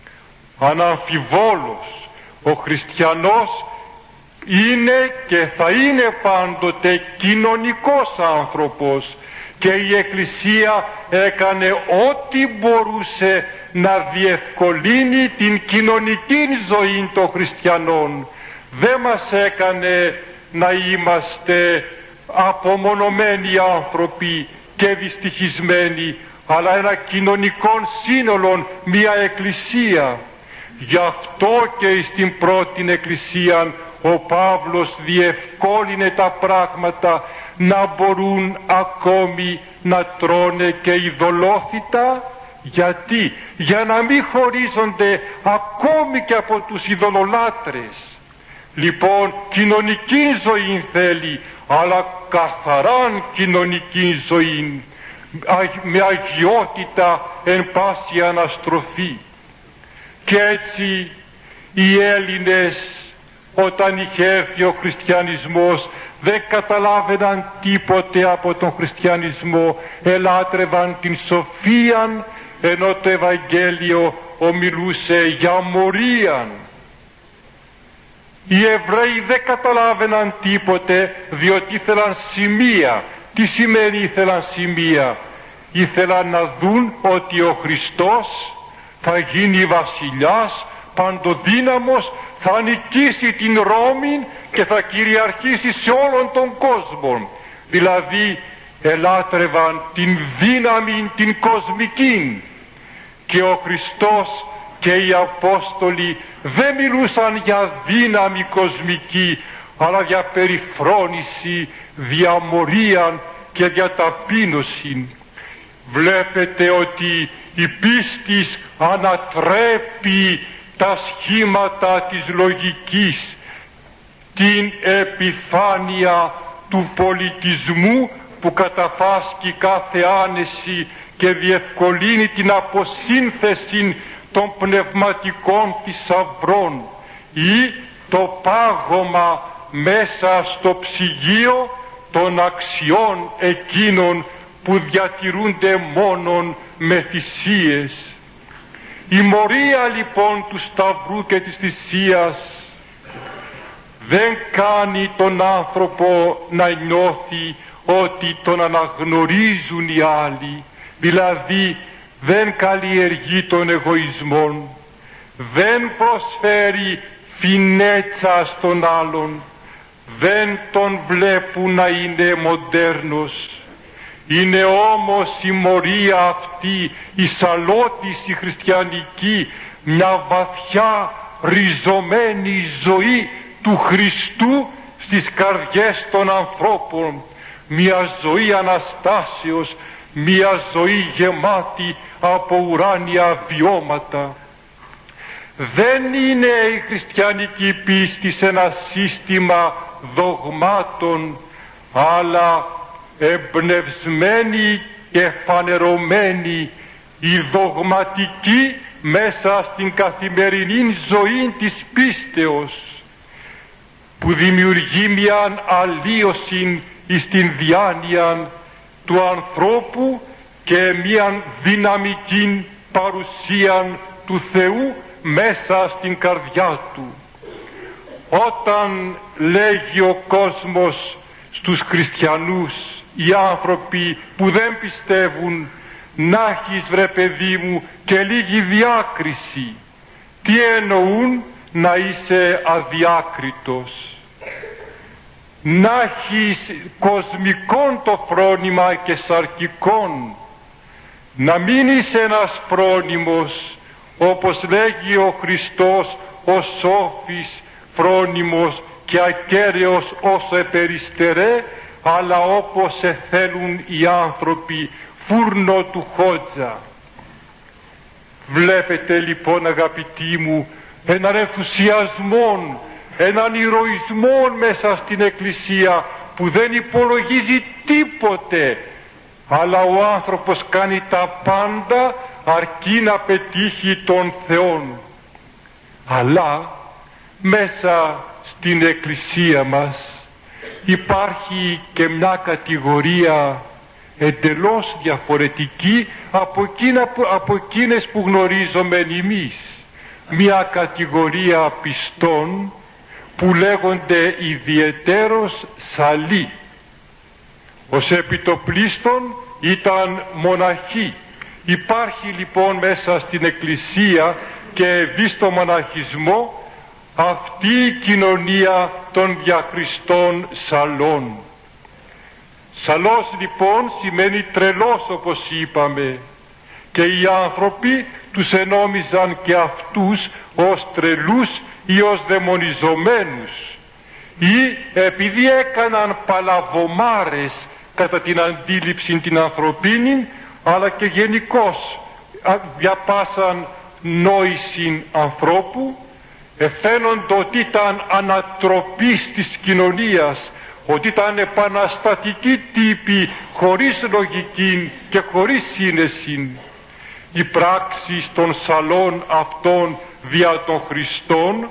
Αναμφιβόλως ο χριστιανός είναι και θα είναι πάντοτε κοινωνικός άνθρωπος, και η Εκκλησία έκανε ό,τι μπορούσε να διευκολύνει την κοινωνική ζωή των χριστιανών. Δεν μας έκανε να είμαστε απομονωμένοι άνθρωποι και δυστυχισμένοι, αλλά ένα κοινωνικό σύνολο, μια Εκκλησία. Γι' αυτό και στην πρώτη Εκκλησία ο Παύλος διευκόλυνε τα πράγματα να μπορούν ακόμη να τρώνε και ειδωλόθητα. Γιατί? Για να μην χωρίζονται ακόμη και από τους ειδωλολάτρες. Λοιπόν, κοινωνική ζωή θέλει, αλλά καθαράν κοινωνική ζωή, με αγιότητα εν πάση αναστροφή. Και έτσι οι Έλληνες, όταν είχε έρθει ο χριστιανισμός, δεν καταλάβαιναν τίποτε από τον χριστιανισμό, ελάτρευαν την σοφίαν, ενώ το Ευαγγέλιο ομιλούσε για μορίαν. Οι Εβραίοι δεν καταλάβαιναν τίποτε, διότι ήθελαν σημεία. Τι σημαίνει ήθελαν σημεία? Ήθελαν να δουν ότι ο Χριστός θα γίνει βασιλιάς, παντοδύναμος, θα νικήσει την Ρώμη και θα κυριαρχήσει σε όλον τον κόσμο. Δηλαδή ελάτρευαν την δύναμη την κοσμική, και ο Χριστός και οι Απόστολοι δεν μιλούσαν για δύναμη κοσμική, αλλά για περιφρόνηση, διαμορία και διαταπείνωση. Βλέπετε ότι η πίστης ανατρέπει τα σχήματα της λογικής, την επιφάνεια του πολιτισμού που καταφάσκει κάθε άνεση και διευκολύνει την αποσύνθεση των πνευματικών θησαυρών ή το πάγωμα μέσα στο ψυγείο των αξιών εκείνων που διατηρούνται μόνον με θυσίες. Η μορία λοιπόν του Σταυρού και της θυσίας δεν κάνει τον άνθρωπο να νιώθει ότι τον αναγνωρίζουν οι άλλοι, δηλαδή δεν καλλιεργεί τον εγωισμό, δεν προσφέρει φινέτσα στον άλλον, δεν τον βλέπουν να είναι μοντέρνος. Είναι όμως η μορία αυτή, η σαλότηση χριστιανική, μια βαθιά ριζωμένη ζωή του Χριστού στις καρδιές των ανθρώπων, μια ζωή Αναστάσεως, μια ζωή γεμάτη από ουράνια βιώματα. Δεν είναι η χριστιανική πίστη σε ένα σύστημα δογμάτων, αλλά εμπνευσμένη και φανερωμένη η δογματική μέσα στην καθημερινή ζωή της πίστεως. που δημιουργεί μια αλλίωση εις την διάνοια του ανθρώπου και μια δυναμική παρουσία του Θεού μέσα στην καρδιά του. Όταν λέγει ο κόσμος στους χριστιανούς, οι άνθρωποι που δεν πιστεύουν, να έχεις βρε παιδί μου και λίγη διάκριση, τι εννοούν? Να είσαι αδιάκριτος, να έχεις κοσμικόν το φρόνημα και σαρκικόν, να μην είσαι ένας φρόνιμος, όπως λέγει ο Χριστός, ο σόφης φρόνιμος και ακέραιος όσο επεριστερέ, αλλά όπως εθέλουν οι άνθρωποι, φούρνο του Χότζα. Βλέπετε λοιπόν αγαπητοί μου έναν ενθουσιασμό, έναν ηρωισμό μέσα στην Εκκλησία που δεν υπολογίζει τίποτε, αλλά ο άνθρωπος κάνει τα πάντα αρκεί να πετύχει τον Θεόν. Αλλά μέσα στην Εκκλησία μας υπάρχει και μια κατηγορία εντελώς διαφορετική από, εκείνα, από εκείνες που γνωρίζουμε εμείς. Μια κατηγορία πιστών που λέγονται ιδιαιτέρως σαλοί. Ως επιτοπλίστων ήταν μοναχοί. Υπάρχει λοιπόν μέσα στην Εκκλησία και δι στο μοναχισμό αυτή η κοινωνία των διαχριστών σαλών. Σαλός λοιπόν σημαίνει τρελός, όπως είπαμε, και οι άνθρωποι τους ενόμιζαν και αυτούς ως τρελούς ή ως δαιμονιζομένους, ή επειδή έκαναν παλαβομάρες κατά την αντίληψη την ανθρωπίνη, αλλά και γενικώς διαπάσαν νόηση ανθρώπου, εφαίνονται ότι ήταν ανατροπής της κοινωνίας, ότι ήταν επαναστατική τύπη χωρίς λογική και χωρίς σύνεση. Οι πράξεις των σαλών αυτών δια των Χριστών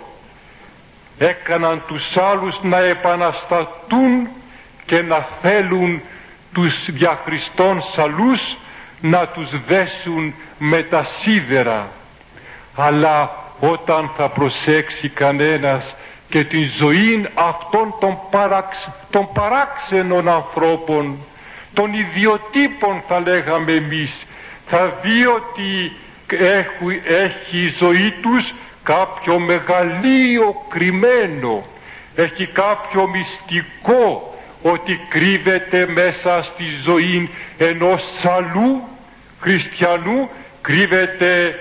έκαναν τους άλλους να επαναστατούν και να θέλουν τους δια Χριστών σαλούς να τους δέσουν με τα σίδερα. Αλλά όταν θα προσέξει κανένας και την ζωή αυτών των, παραξ, των παράξενων ανθρώπων, των ιδιοτύπων θα λέγαμε εμείς, θα δει ότι έχει, έχει η ζωή τους κάποιο μεγαλείο κρυμμένο, έχει κάποιο μυστικό, ότι κρύβεται μέσα στη ζωή ενός σαλού χριστιανού, κρύβεται,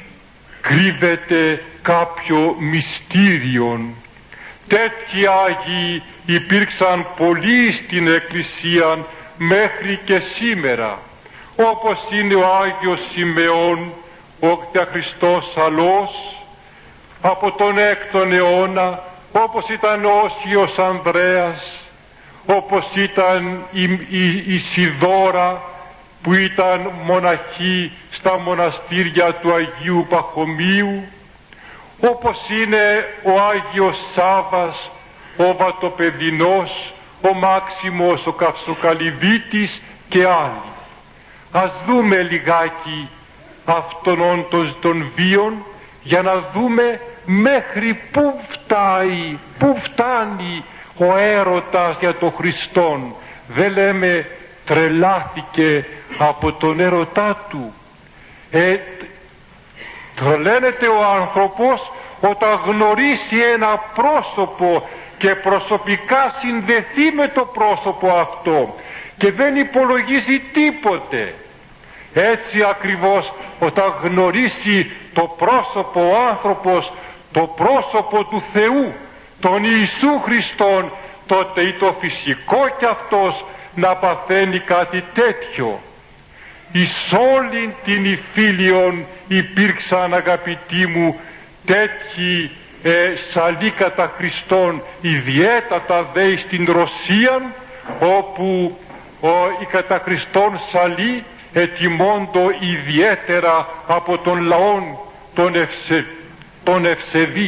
κρύβεται κάποιο μυστήριον. Τέτοιοι Άγιοι υπήρξαν πολλοί στην Εκκλησία μέχρι και σήμερα, όπως είναι ο Άγιος Σημεών, ο διαχριστός σαλός από τον έκτον αιώνα, όπως ήταν ο Όσιος Ανδρέας, όπως ήταν η, η, η Σιδώρα που ήταν μοναχή στα μοναστήρια του Αγίου Παχωμίου, όπως είναι ο Άγιος Σάββας, ο Βατοπεδινός, ο Μάξιμος, ο Καυσοκαλυβίτης και άλλοι. Ας δούμε λιγάκι αυτόν των βίων για να δούμε μέχρι πού φτάνει, πού φτάνει ο έρωτας για τον Χριστόν. Δεν λέμε τρελάθηκε από τον έρωτά του. Ε, τρελαίνεται ο άνθρωπος όταν γνωρίσει ένα πρόσωπο και προσωπικά συνδεθεί με το πρόσωπο αυτό και δεν υπολογίζει τίποτε. Έτσι ακριβώς όταν γνωρίσει το πρόσωπο ο άνθρωπος, το πρόσωπο του Θεού, τον Ιησού Χριστόν, τότε ή το φυσικό κι αυτός να παθαίνει κάτι τέτοιο. Εις όλην την Ιφίλιον υπήρξαν, αγαπητοί μου, τέτοιοι ε, σαλοί κατά Χριστόν, ιδιαίτατα δε στην Ρωσία, όπου ο, οι κατά Χριστόν σαλοί ετιμώντο ιδιαίτερα από τον λαόν τον, ευσε, τον ευσεβή.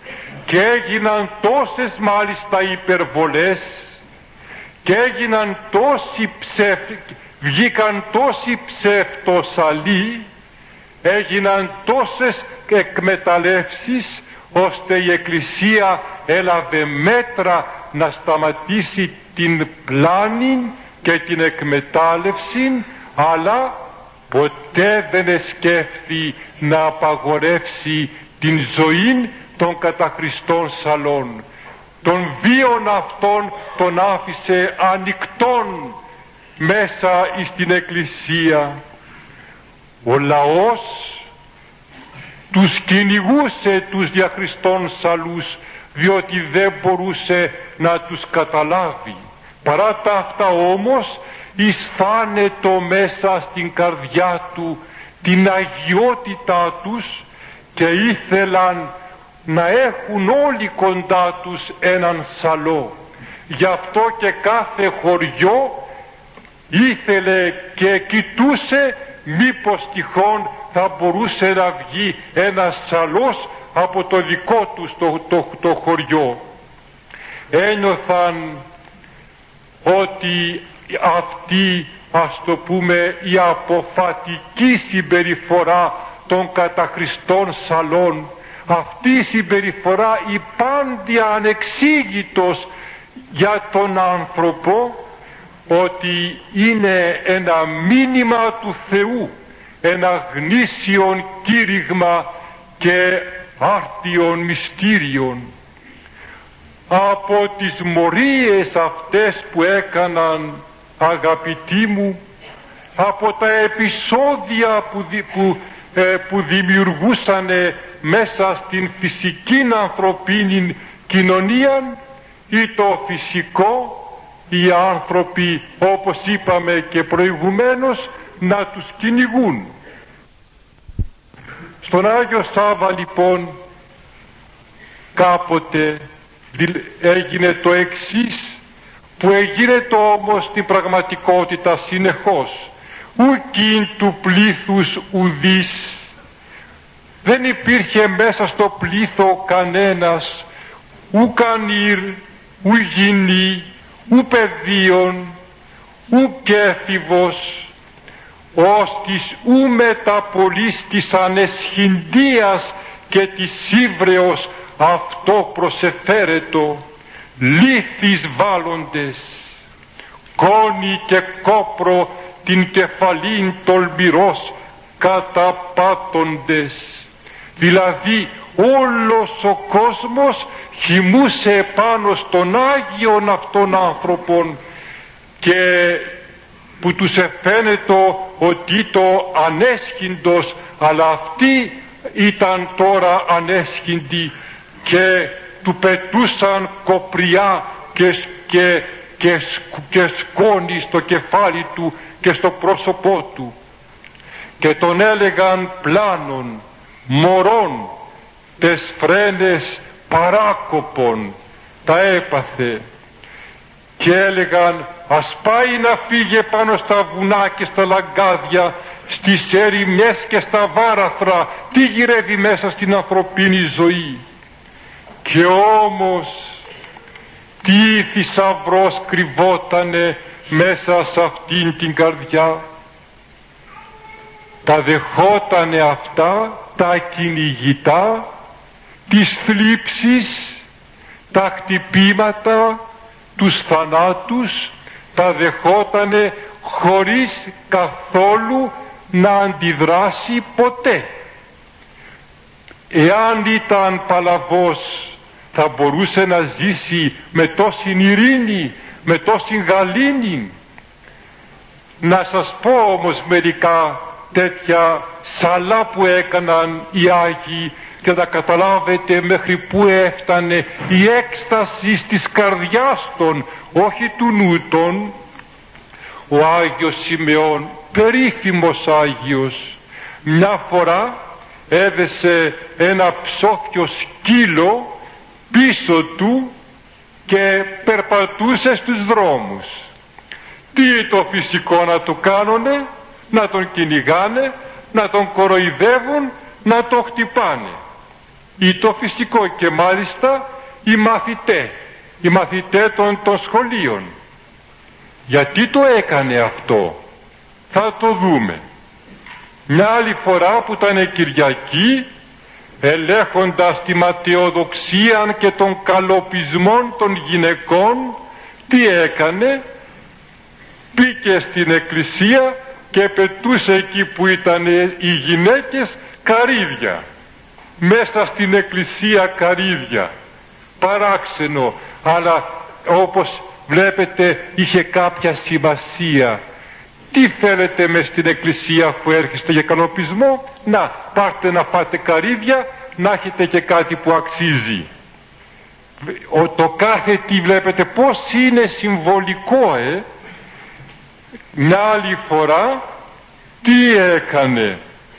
και έγιναν τόσες μάλιστα υπερβολές και έγιναν τόσοι ψευ... βγήκαν τόσοι ψευτοσαλοί, έγιναν τόσες εκμεταλλεύσεις, ώστε η Εκκλησία έλαβε μέτρα να σταματήσει την πλάνη και την εκμετάλλευση, αλλά ποτέ δεν εσκέφθη να απαγορεύσει την ζωή των καταχρηστών σαλών. Τον βίον αυτόν τον άφησε ανοιχτόν μέσα στην Εκκλησία. Ο λαός τους κυνηγούσε τους διαχρηστών σαλούς, διότι δεν μπορούσε να τους καταλάβει. Παρά τα αυτά όμως αισθάνετο μέσα στην καρδιά του την αγιότητά τους και ήθελαν να έχουν όλοι κοντά τους έναν σαλό. Γι' αυτό και κάθε χωριό ήθελε και κοιτούσε μήπως τυχόν θα μπορούσε να βγει ένας σαλός από το δικό τους το, το, το χωριό. Ένιωθαν ότι αυτή, ας το πούμε, η αποφατική συμπεριφορά των καταχρηστών σαλών, αυτή η συμπεριφορά η πάντια ανεξήγητος για τον άνθρωπο, ότι είναι ένα μήνυμα του Θεού, ένα γνήσιον κήρυγμα και άρτιον μυστήριον. Από τις μορίες αυτές που έκαναν, αγαπητοί μου, από τα επεισόδια που, που, ε, που δημιουργούσαν μέσα στην φυσική ανθρωπίνη κοινωνία, ή το φυσικό, οι άνθρωποι, όπως είπαμε και προηγουμένως, να τους κυνηγούν. Στον Άγιο Σάββα λοιπόν κάποτε έγινε το εξής, που έγινε το όμως στην πραγματικότητα συνεχώς. Ουκίν του πλήθους ουδής, δεν υπήρχε μέσα στο πλήθο κανένας, ου κανήρ, ου γυνή, ου παιδίον, ου κέφηβος, ως της ου μεταπολής της ανεσχυντίας και της ύβρεως αυτό προσεφέρετο, λίθις βάλλοντες, κόνη και κόπρο την κεφαλήν τολμηρός καταπάτοντες. Δηλαδή όλος ο κόσμος χυμούσε επάνω στον Άγιον αυτών άνθρωπον, και που τους εφαίνεται ότι το ανέσχυντος, αλλά αυτοί ήταν τώρα ανέσχυντοι και του πετούσαν κοπριά και, και, και, και σκόνη στο κεφάλι του και στο πρόσωπό του, και τον έλεγαν πλάνων, μωρών, τες φρένες παράκοπων, τα έπαθε, και έλεγαν ας πάει να φύγε πάνω στα βουνά και στα λαγκάδια, στις ερημιές και στα βάραθρα, τι γυρεύει μέσα στην ανθρωπίνη ζωή. Και όμως τι θησαυρός κρυβότανε μέσα σε αυτήν την καρδιά. Τα δεχότανε αυτά, τα κυνηγητά, τις θλίψεις, τα χτυπήματα, τους θανάτους, τα δεχότανε χωρίς καθόλου να αντιδράσει ποτέ. Εάν ήταν παλαβός, θα μπορούσε να ζήσει με τόση ειρήνη, με τόση γαλήνη. Να σας πω όμως μερικά τέτοια σαλά που έκαναν οι Άγιοι, και να καταλάβετε μέχρι που έφτανε η έκσταση της καρδιάς των, όχι του νου των. Ο Άγιος Σημεών, περίφημος Άγιος, μια φορά έδεσε ένα ψόφιο σκύλο πίσω του και περπατούσε στους δρόμους. Τι το φυσικό να του κάνουνε? Να τον κυνηγάνε, να τον κοροϊδεύουν, να τον χτυπάνε. ή το φυσικό, και μάλιστα οι μαθητές, οι μαθητές των, των σχολείων. Γιατί το έκανε αυτό? Θα το δούμε. Μια άλλη φορά που ήταν Κυριακή, ελέγχοντας τη ματαιοδοξία και των καλοπισμών των γυναικών, τι έκανε? Μπήκε στην εκκλησία και πετούσε εκεί που ήταν οι γυναίκες καρύδια. Μέσα στην εκκλησία καρύδια. Παράξενο, αλλά όπως βλέπετε είχε κάποια σημασία. Τι θέλετε μες στην εκκλησία αφού έρχεστε για καλοπισμό? Να, πάρτε να φάτε καρύδια, να έχετε και κάτι που αξίζει. Ο, το κάθε τι βλέπετε πως είναι συμβολικό, ε. Μια άλλη φορά τι έκανε?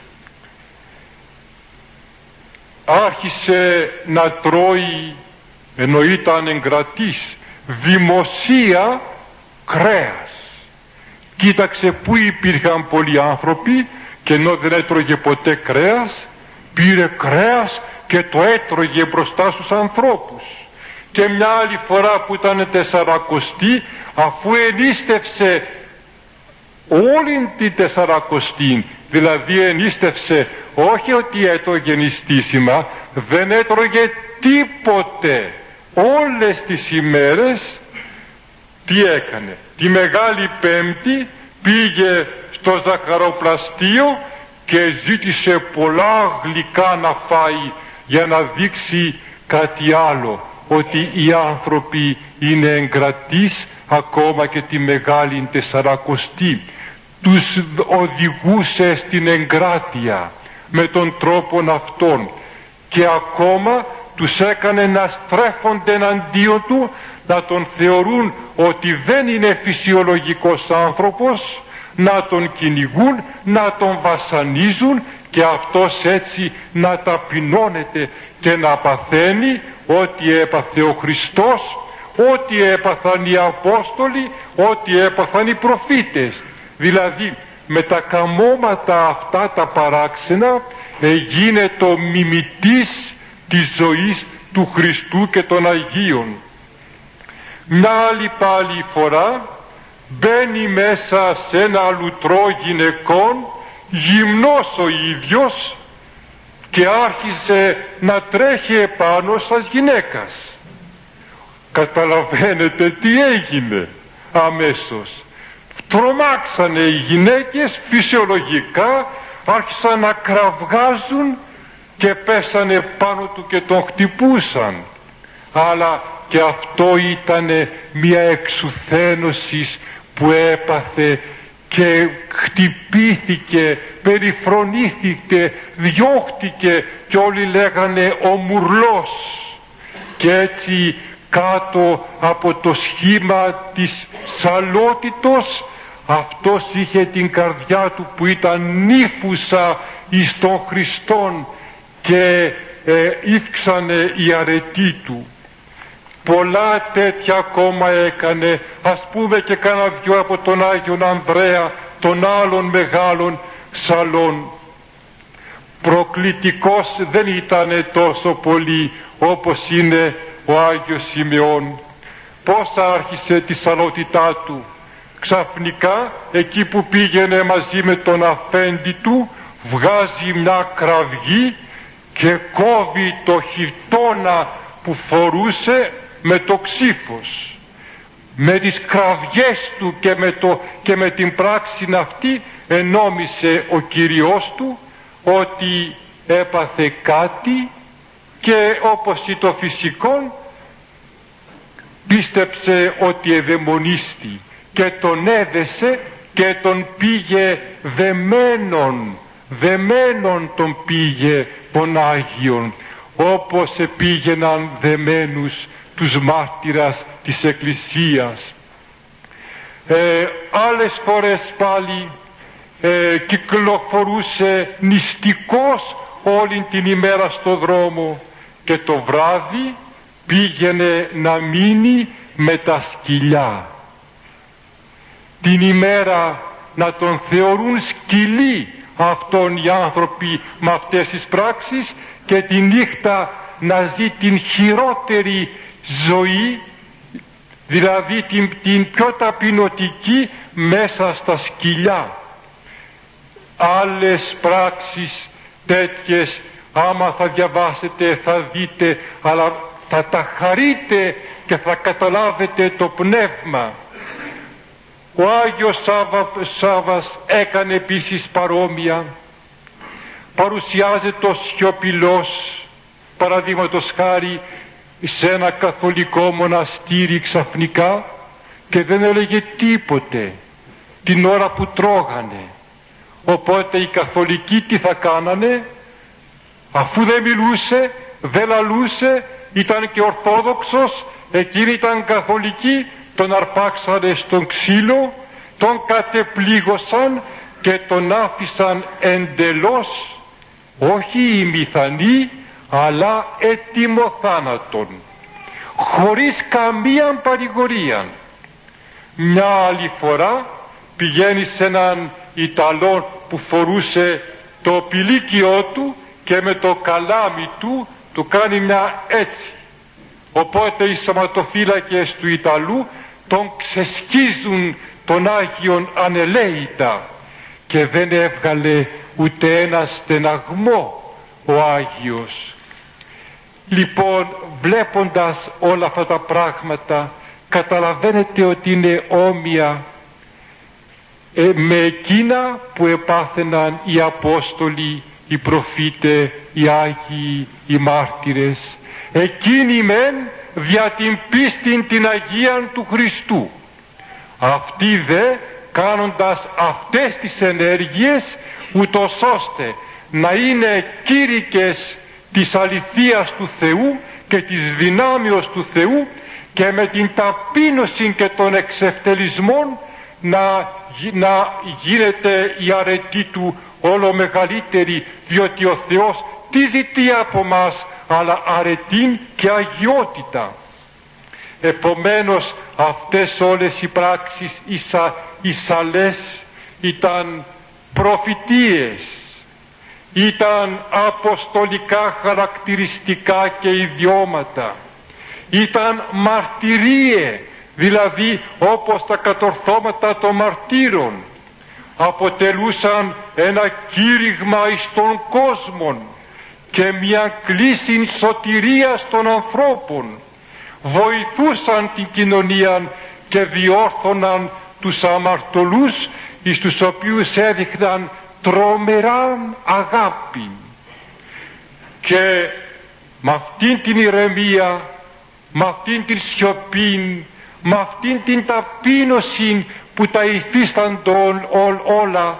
Άρχισε να τρώει, ενώ ήταν εγκρατής, δημοσία κρέας. Κοίταξε που υπήρχαν πολλοί άνθρωποι και ενώ δεν έτρωγε ποτέ κρέας, πήρε κρέας και το έτρωγε μπροστά στους ανθρώπους. Και μια άλλη φορά που ήταν τεσσαρακοστή, αφού ενίστευσε όλη την τεσσαρακοστή, δηλαδή ενίστευσε, όχι ότι έτρωγε νηστίσιμα, δεν έτρωγε τίποτε όλες τις ημέρες. Τι έκανε? Τη Μεγάλη Πέμπτη πήγε στο ζαχαροπλαστείο και ζήτησε πολλά γλυκά να φάει για να δείξει κάτι άλλο, ότι οι άνθρωποι είναι εγκρατείς ακόμα και τη Μεγάλη Τεσσαρακοστή. Τους οδηγούσε στην εγκράτεια με τον τρόπο αυτόν και ακόμα τους έκανε να στρέφονται εναντίον του, να τον θεωρούν ότι δεν είναι φυσιολογικός άνθρωπος, να τον κυνηγούν, να τον βασανίζουν και αυτός έτσι να ταπεινώνεται και να παθαίνει ό,τι έπαθε ο Χριστός, ό,τι έπαθαν οι Απόστολοι, ό,τι έπαθαν οι προφήτες. Δηλαδή με τα καμώματα αυτά τα παράξενα γίνεται ο μιμητής της ζωής του Χριστού και των Αγίων. Μια άλλη πάλι φορά μπαίνει μέσα σε ένα λουτρό γυναικών, γυμνός ο ίδιος, και άρχισε να τρέχει επάνω σας γυναίκας. Καταλαβαίνετε τι έγινε αμέσως? Τρομάξανε οι γυναίκες φυσιολογικά, άρχισαν να κραυγάζουν και πέσανε πάνω του και τον χτυπούσαν. Αλλά και αυτό ήταν μια εξουθένωση που έπαθε και χτυπήθηκε, περιφρονήθηκε, διώχτηκε και όλοι λέγανε ο μουρλός. Και έτσι κάτω από το σχήμα της σαλότητος αυτός είχε την καρδιά του που ήταν νύφουσα εις τον Χριστόν και ε, ύφξανε η αρετή του. Πολλά τέτοια ακόμα έκανε, ας πούμε και κάνα δυο από τον Άγιον Ανδρέα, τον άλλων μεγάλων ψαλών. Προκλητικός δεν ήταν τόσο πολύ όπως είναι ο Άγιος Σημεών. Πώς άρχισε τη σαλότητά του? Ξαφνικά εκεί που πήγαινε μαζί με τον αφέντη του βγάζει μια κραυγή και κόβει το χιτώνα που φορούσε με το ξύφος. Με τις κραυγές του και με, το, και με την πράξη αυτή ενόμισε ο Κύριος του ότι έπαθε κάτι και όπως ή το φυσικό πίστεψε ότι εδαιμονίστη και τον έδεσε και τον πήγε δεμένον, δεμένον τον πήγε τον Άγιον, όπως επήγαιναν δεμένους τους μάρτυρας της Εκκλησίας. Ε, άλλες φορές πάλι ε, κυκλοφορούσε νηστικός όλη την ημέρα στο δρόμο και το βράδυ πήγαινε να μείνει με τα σκυλιά. Την ημέρα να τον θεωρούν σκυλί αυτόν οι άνθρωποι με αυτές τις πράξεις και τη νύχτα να ζει την χειρότερη ζωή, δηλαδή την, την πιο ταπεινωτική, μέσα στα σκυλιά. Άλλες πράξεις τέτοιες άμα θα διαβάσετε θα δείτε, αλλά θα τα χαρείτε και θα καταλάβετε το πνεύμα. Ο Άγιος Σάβα, Σάβας έκανε επίσης παρόμοια. Παρουσιάζεται ο σιωπηλός, παραδείγματος χάρη, σε ένα καθολικό μοναστήρι ξαφνικά και δεν έλεγε τίποτε την ώρα που τρώγανε. Οπότε οι καθολικοί τι θα κάνανε? Αφού δεν μιλούσε, δεν λαλούσε, ήταν και ορθόδοξος, εκείνοι ήταν καθολικοί, τον αρπάξανε στον ξύλο, τον κατεπλήγωσαν και τον άφησαν εντελώς, όχι ημιθανή, αλλά έτοιμο θάνατον, χωρίς καμία παρηγορία. Μια άλλη φορά πηγαίνει σε έναν Ιταλό που φορούσε το πηλίκιό του και με το καλάμι του του κάνει μια έτσι. Οπότε οι σωματοφύλακες του Ιταλού τον ξεσκίζουν τον Άγιον ανελαίητα και δεν έβγαλε ούτε ένα στεναγμό ο Άγιος. Λοιπόν, βλέποντας όλα αυτά τα πράγματα καταλαβαίνετε ότι είναι όμοια ε, με εκείνα που επάθαιναν οι Απόστολοι, οι προφήτες, οι Άγιοι, οι μάρτυρες. Εκείνοι μεν δια την πίστην την Αγίαν του Χριστού. Αυτοί δε κάνοντας αυτές τις ενέργειες ούτως ώστε να είναι κήρυκες της αληθείας του Θεού και της δυνάμεως του Θεού και με την ταπείνωση και των εξευτελισμών να, να γίνεται η αρετή του όλο μεγαλύτερη, διότι ο Θεός τι ζητεί από μας αλλά αρετήν και αγιότητα. Επομένως αυτές όλες οι πράξεις οι σαλές ήταν προφητείες, ήταν αποστολικά χαρακτηριστικά και ιδιώματα, ήταν μαρτυρίες, δηλαδή όπως τα κατορθώματα των μαρτύρων, αποτελούσαν ένα κήρυγμα εις τον κόσμο και μια κλίση σωτηρίας των ανθρώπων, βοηθούσαν την κοινωνία και διόρθωναν τους αμαρτωλούς εις τους οποίους έδειχναν τρομεράν αγάπη. Και με αυτήν την ηρεμία, με αυτήν την σιωπή, με αυτήν την ταπείνωση που τα υφίσταντον όλα,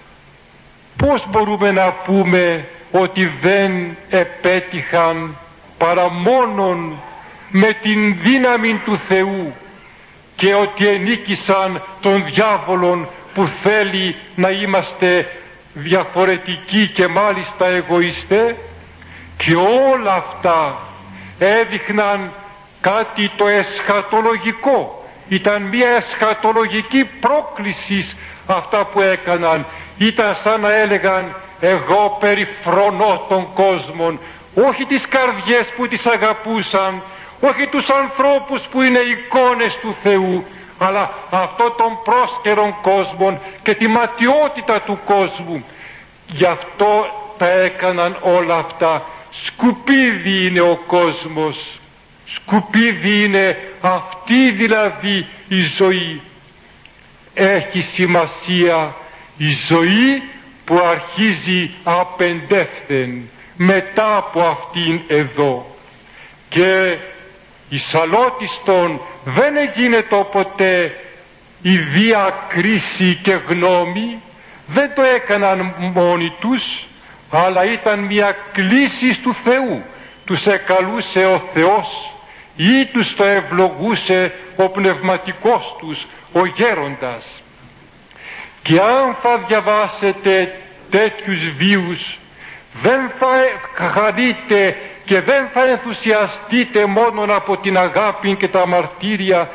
πώς μπορούμε να πούμε ότι δεν επέτυχαν παρά μόνον με την δύναμη του Θεού και ότι ενίκησαν τον διάβολον που θέλει να είμαστε διαφορετικοί και μάλιστα εγωιστές, και όλα αυτά έδειχναν κάτι το εσχατολογικό. Ήταν μια εσχατολογική πρόκληση αυτά που έκαναν. Ήταν σαν να έλεγαν εγώ περιφρονώ τον κόσμο, όχι τις καρδιές που τις αγαπούσαν, όχι τους ανθρώπους που είναι εικόνες του Θεού, αλλά αυτό τον πρόσκαιρον κόσμο και τη ματιότητα του κόσμου. Γι' αυτό τα έκαναν όλα αυτά. Σκουπίδι είναι ο κόσμος, σκουπίδι είναι αυτή δηλαδή η ζωή. Έχει σημασία η ζωή που αρχίζει απεντεύθεν μετά από αυτήν εδώ, και η σαλότιστον δεν γίνεται ποτέ η διακρίση και γνώμη, δεν το έκαναν μόνοι τους, αλλά ήταν μια κλίση του Θεού. Τους εκαλούσε ο Θεός ή τους το ευλογούσε ο πνευματικός τους, ο γέροντας. Και αν θα διαβάσετε τέτοιους βίους, δεν θα χαρείτε και δεν θα ενθουσιαστείτε μόνον από την αγάπη και τα μαρτύρια,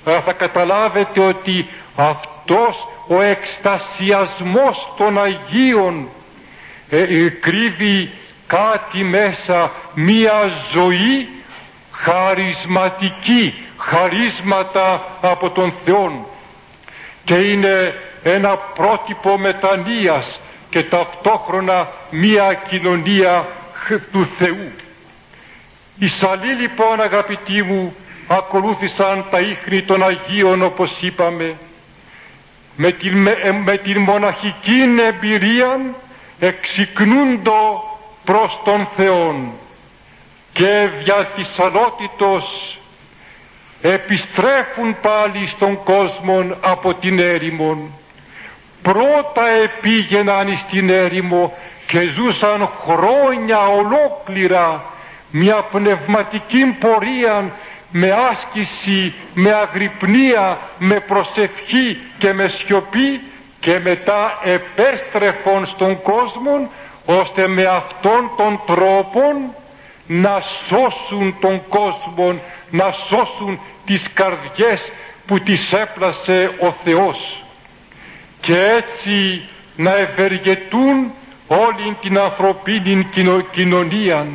θα καταλάβετε ότι αυτός ο εκστασιασμός των Αγίων ε, ε, κρύβει κάτι μέσα, μία ζωή χαρισματική, χαρίσματα από τον Θεό, και είναι ένα πρότυπο μετανοίας και ταυτόχρονα μία κοινωνία του Θεού. Οι Σαλοί λοιπόν, αγαπητοί μου, ακολούθησαν τα ίχνη των Αγίων, όπως είπαμε, με την, με, με την μοναχική εμπειρία εξυκνούντο προς τον Θεόν, και δια της αλότητος επιστρέφουν πάλι στον κόσμο από την έρημον. Πρώτα επήγαιναν στην έρημο και ζούσαν χρόνια ολόκληρα μια πνευματική πορεία, με άσκηση, με αγρυπνία, με προσευχή και με σιωπή, και μετά επέστρεφον στον κόσμο, ώστε με αυτόν τον τρόπο να σώσουν τον κόσμο, να σώσουν τις καρδιές που τις έπλασε ο Θεός, και έτσι να ευεργετούν όλη την ανθρωπίνη κοινωνία.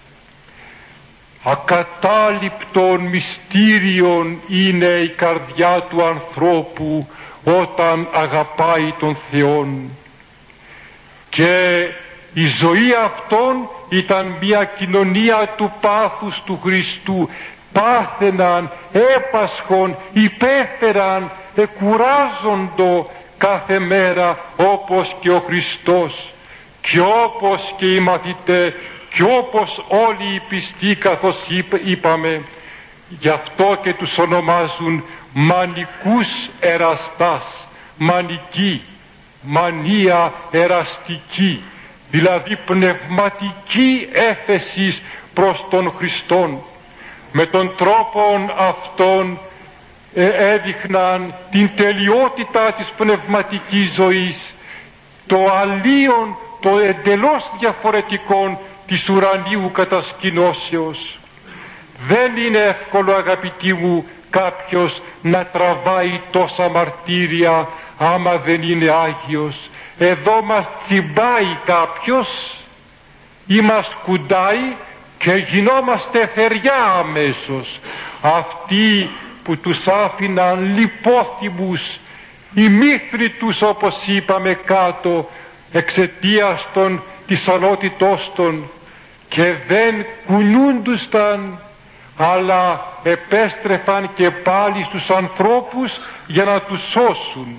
Ακατάληπτον μυστήριον είναι η καρδιά του ανθρώπου όταν αγαπάει τον Θεόν, και η ζωή αυτών ήταν μια κοινωνία του πάθους του Χριστού. Πάθαιναν, έπασχον, υπέφεραν, εκουράζοντο κάθε μέρα, όπως και ο Χριστός, και όπως και οι μαθητές, και όπως όλοι οι πιστοί, καθώς είπαμε. Γι' αυτό και τους ονομάζουν μανικούς εραστάς, μανική, μανία εραστική, δηλαδή πνευματική έφεση προς τον Χριστόν. Με τον τρόπο αυτόν ε, έδειχναν την τελειότητα της πνευματικής ζωής, το αλλίον, το εντελώς διαφορετικό της ουρανίου κατασκηνώσεως. Δεν είναι εύκολο, αγαπητοί μου, κάποιος να τραβάει τόσα μαρτύρια άμα δεν είναι Άγιος. Εδώ μας τσιμπάει κάποιος ή μας κουντάει και γινόμαστε θεριά αμέσως. Αυτοί που τους άφηναν λιπόθυμους, οι μύθροι τους, όπως είπαμε κάτω, εξαιτίας των της αλότητός των, και δεν κουνούντουσαν, αλλά επέστρεφαν και πάλι στους ανθρώπους για να τους σώσουν.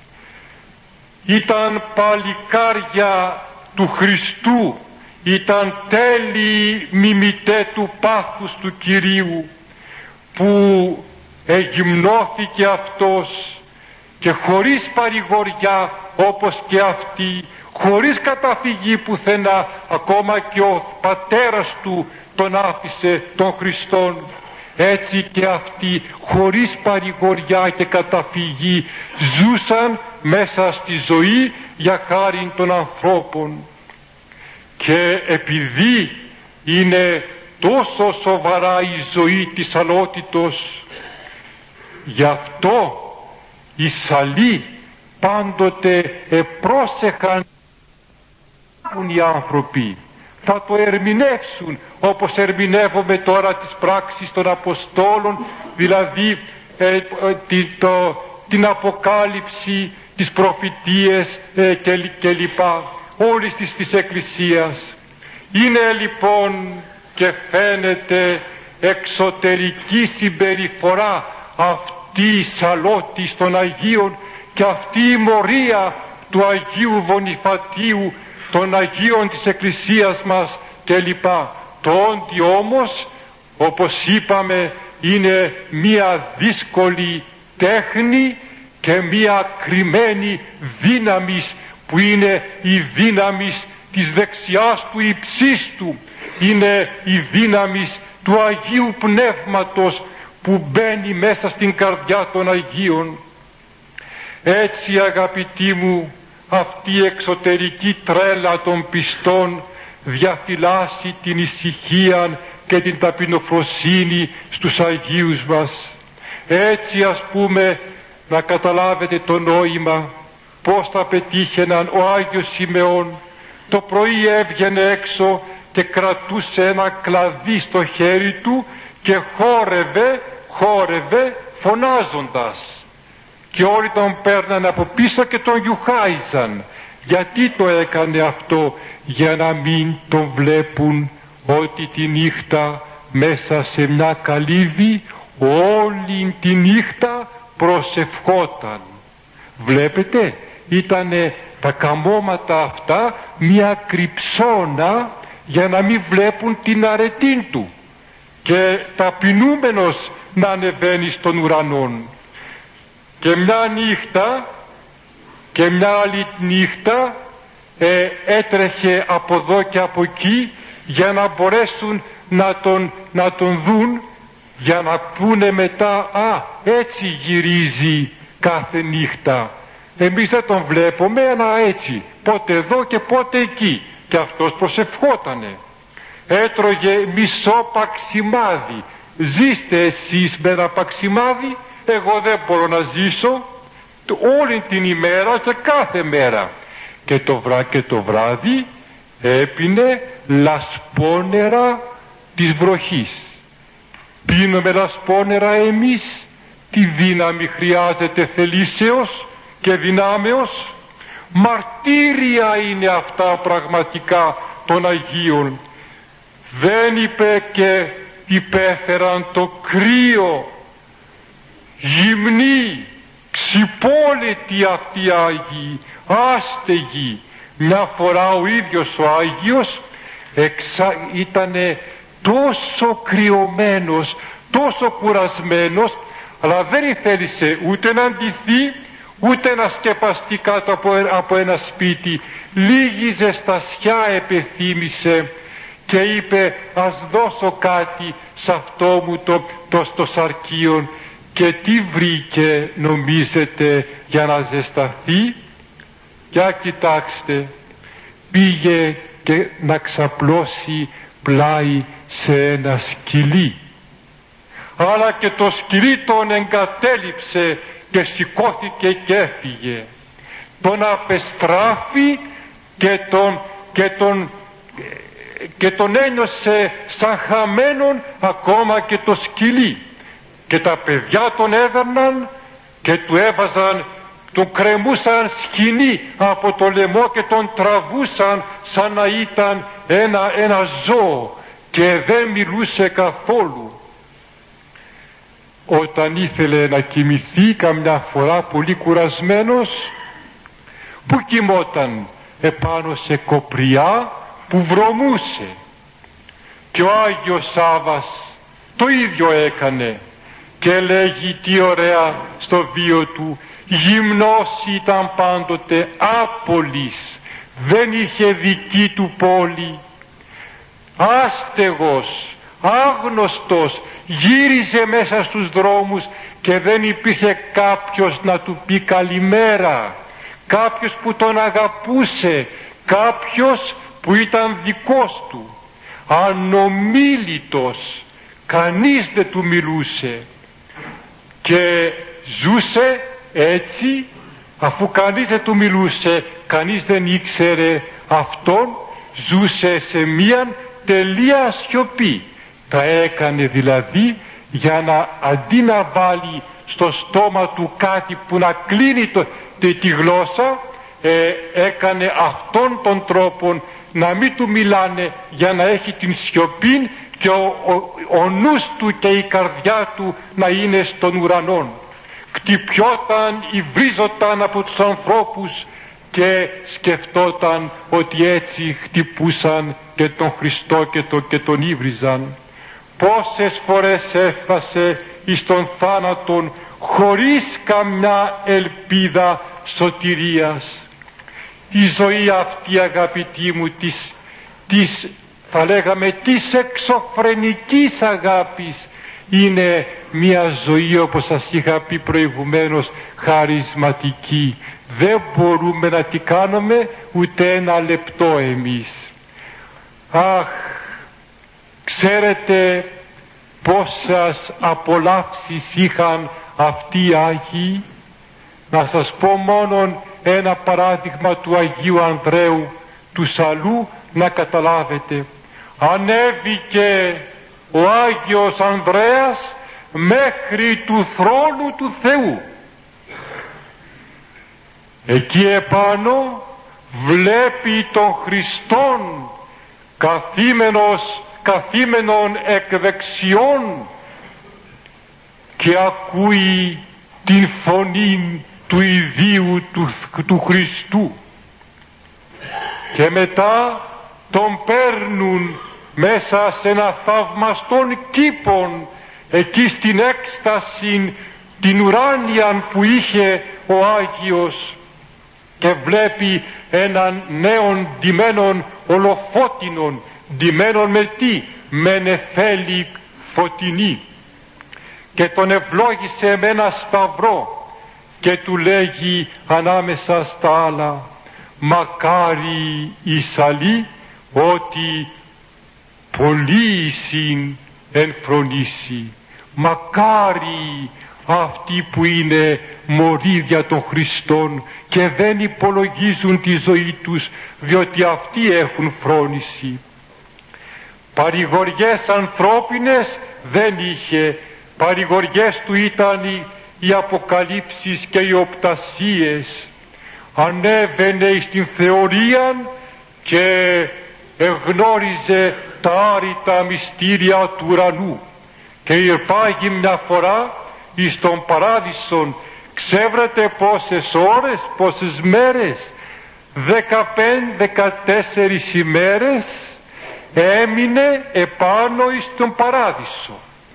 Ήταν παλικάρια του Χριστού, ήταν τέλειοι μιμητέ του πάθους του Κυρίου, που εγυμνώθηκε αυτός και χωρίς παρηγοριά όπως και αυτοί, χωρίς καταφυγή πουθενά, ακόμα και ο πατέρας του τον άφησε τον Χριστόν. Έτσι και αυτοί χωρίς παρηγοριά και καταφυγή ζούσαν μέσα στη ζωή για χάριν των ανθρώπων. Και επειδή είναι τόσο σοβαρά η ζωή της αλότητος, γι' αυτό οι Σαλοί πάντοτε επρόσεχαν οι άνθρωποι, θα το ερμηνεύσουν όπως ερμηνεύουμε τώρα τις πράξεις των Αποστόλων, δηλαδή ε, ε, τη, το, την Αποκάλυψη, τις προφητείες ε, και, και λοιπά, όλης της, της Εκκλησίας. Είναι λοιπόν και φαίνεται εξωτερική συμπεριφορά αυτή η σαλότης των Αγίων και αυτή η μορία του Αγίου Βονιφατίου, των Αγίων της Εκκλησίας μας κλπ. Το όντι όμως, όπως είπαμε, είναι μία δύσκολη τέχνη και μία κρυμμένη δύναμης, που είναι η δύναμης της δεξιάς του υψίστου, είναι η δύναμης του Αγίου Πνεύματος που μπαίνει μέσα στην καρδιά των Αγίων. Έτσι, αγαπητοί μου, αυτή η εξωτερική τρέλα των πιστών διαφυλάσσει την ησυχία και την ταπεινοφροσύνη στους Αγίους μας. Έτσι ας πούμε, να καταλάβετε το νόημα πώς θα πετύχαιναν ο Άγιος Σιμεών. Το πρωί έβγαινε έξω και κρατούσε ένα κλαδί στο χέρι του και χόρευε, χόρευε φωνάζοντας, και όλοι τον παίρνανε από πίσω και τον γιουχάιζαν. Γιατί το έκανε αυτό? Για να μην τον βλέπουν ότι τη νύχτα μέσα σε μια καλύβη όλη τη νύχτα προσευχόταν. Βλέπετε, ήτανε τα καμώματα αυτά μια κρυψώνα για να μην βλέπουν την αρετήν του, και ταπεινούμενος να ανεβαίνει στον ουρανόν. Και μια νύχτα και μια άλλη νύχτα ε, έτρεχε από εδώ και από εκεί για να μπορέσουν να τον, να τον δουν, για να πούνε μετά, α, έτσι γυρίζει κάθε νύχτα. Εμείς δεν τον βλέπουμε, αλλά έτσι, πότε εδώ και πότε εκεί. Και αυτός προσευχότανε. Έτρωγε μισό παξιμάδι. Ζήστε εσείς με ένα παξιμάδι, εγώ δεν μπορώ να ζήσω όλη την ημέρα και κάθε μέρα. Και το, βρά, και το βράδυ έπινε λασπόνερα της βροχής. Πίνουμε λασπόνερα εμείς? Τι δύναμη χρειάζεται θελήσεως και δυνάμεως? Μαρτύρια είναι αυτά πραγματικά των Αγίων. Δεν είπε και υπέφεραν το κρύο, γυμνοί, ξυπόλετοι αυτοί οι Άγιοι, άστεγοι. Μια φορά ο ίδιος ο Άγιος εξα... ήτανε τόσο κρυωμένος, τόσο κουρασμένος, αλλά δεν θέλησε ούτε να ντυθεί ούτε να σκεπαστεί κάτω από, από ένα σπίτι. Λίγη ζεστασιά επεθύμησε και είπε, ας δώσω κάτι σε αυτό μου το, το στο σαρκίον. Και τι βρήκε νομίζετε για να ζεσταθεί? Για κοιτάξτε, πήγε και να ξαπλώσει πλάι σε ένα σκυλί, αλλά και το σκυλί τον εγκατέλειψε και σηκώθηκε και έφυγε. Τον απεστράφει και τον, και τον, και τον ένιωσε σαν χαμένον ακόμα και το σκυλί. Και τα παιδιά τον έδερναν και του έβαζαν, τον κρεμούσαν σκοινί από το λαιμό και τον τραβούσαν σαν να ήταν ένα, ένα ζώο, και δεν μιλούσε καθόλου. Όταν ήθελε να κοιμηθεί καμιά φορά πολύ κουρασμένος, που κοιμόταν? Επάνω σε κοπριά που βρωμούσε. Και ο Άγιος Σάββας το ίδιο έκανε, και λέγει τι ωραία στο βίο του, γυμνός ήταν πάντοτε, άπολης, δεν είχε δική του πόλη, άστεγος, άγνωστος, γύριζε μέσα στους δρόμους και δεν υπήρχε κάποιος να του πει καλημέρα, κάποιος που τον αγαπούσε, κάποιος που ήταν δικός του, ανομίλητος, κανείς δεν του μιλούσε. Και ζούσε έτσι, αφού κανείς δεν του μιλούσε, κανείς δεν ήξερε αυτόν, ζούσε σε μία τελεία σιωπή. Τα έκανε δηλαδή για να, αντί να βάλει στο στόμα του κάτι που να κλείνει το, τη, τη γλώσσα, ε, έκανε αυτόν τον τρόπο να μην του μιλάνε, για να έχει την σιωπή και ο, ο, ο νους του και η καρδιά του να είναι στον ουρανόν. Κτυπιόταν, υβρίζονταν από τους ανθρώπους και σκεφτόταν ότι έτσι χτυπούσαν και τον Χριστό και, το, και τον υβριζαν. Πόσες φορές έφτασε εις τον θάνατον χωρίς καμιά ελπίδα σωτηρίας. Η ζωή αυτή, αγαπητοί μου, της, της θα λέγαμε της εξωφρενικής αγάπης, είναι μια ζωή, όπως σας είχα πει προηγουμένως, χαρισματική. Δεν μπορούμε να τη κάνουμε ούτε ένα λεπτό εμείς. Αχ, ξέρετε, πόσες απολαύσεις είχαν αυτοί οι Άγιοι. Να σας πω μόνον ένα παράδειγμα του Αγίου Ανδρέου του Σαλού να καταλάβετε. Ανέβηκε ο Άγιος Ανδρέας μέχρι του θρόνου του Θεού. Εκεί επάνω βλέπει τον Χριστόν καθήμενος, καθήμενον εκ δεξιών και ακούει την φωνή του ιδίου του, του Χριστού. Και μετά τον παίρνουν μέσα σε ένα θαυμαστόν κήπον, εκεί στην έκσταση την ουράνια που είχε ο Άγιος, και βλέπει έναν νέον ντυμένον ολοφώτινον, ντυμένον με τι? Με νεφέλη φωτεινή, και τον ευλόγησε με ένα σταυρό και του λέγει ανάμεσα στα άλλα: μακάρι η σαλή ότι πολλοί εισιν ενφρονήσει. Μακάρι αυτοί που είναι μορίδια των Χριστών και δεν υπολογίζουν τη ζωή τους, διότι αυτοί έχουν φρόνηση. Παρηγοριές ανθρώπινες δεν είχε. Παρηγοριές του ήταν οι, οι αποκαλύψεις και οι οπτασίες. Ανέβαινε στην θεωρία και εγνώριζε τα άρρητα μυστήρια του ουρανού, και ηρπάγει μια φορά εις τον παράδεισον. Ξέρετε πόσες ώρες, πόσες μέρες? Δεκαπέντε, δεκατέσσερις ημέρες έμεινε επάνω εις τον παράδεισο.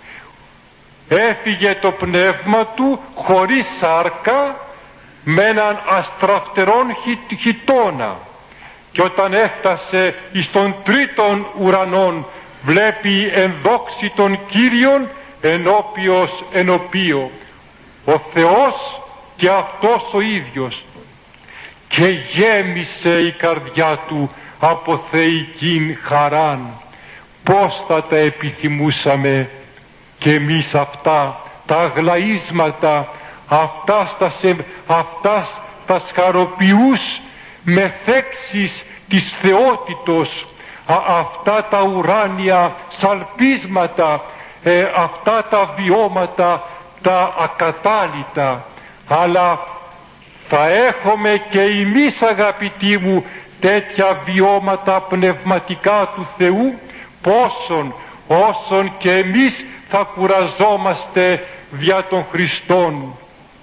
Έφυγε το πνεύμα του χωρίς σάρκα, με έναν αστραφτερόν χιτώνα, και όταν έφτασε εις τον τρίτον ουρανόν βλέπει ενδόξη των Κύριων ενώπιος ενωπίο, ο Θεός και αυτός ο ίδιος, και γέμισε η καρδιά του από θεϊκήν χαράν. Πώς θα τα επιθυμούσαμε και εμείς αυτά τα αγλαΐσματα, αυτά τα, σε, αυτά τα σχαροποιούς μεθέξεις της θεότητος, α, αυτά τα ουράνια σαλπίσματα, ε, αυτά τα βιώματα τα ακατάλητα. Αλλά θα έχουμε και εμείς, αγαπητοί μου, τέτοια βιώματα πνευματικά του Θεού, πόσον όσον και εμείς θα κουραζόμαστε δια των Χριστών.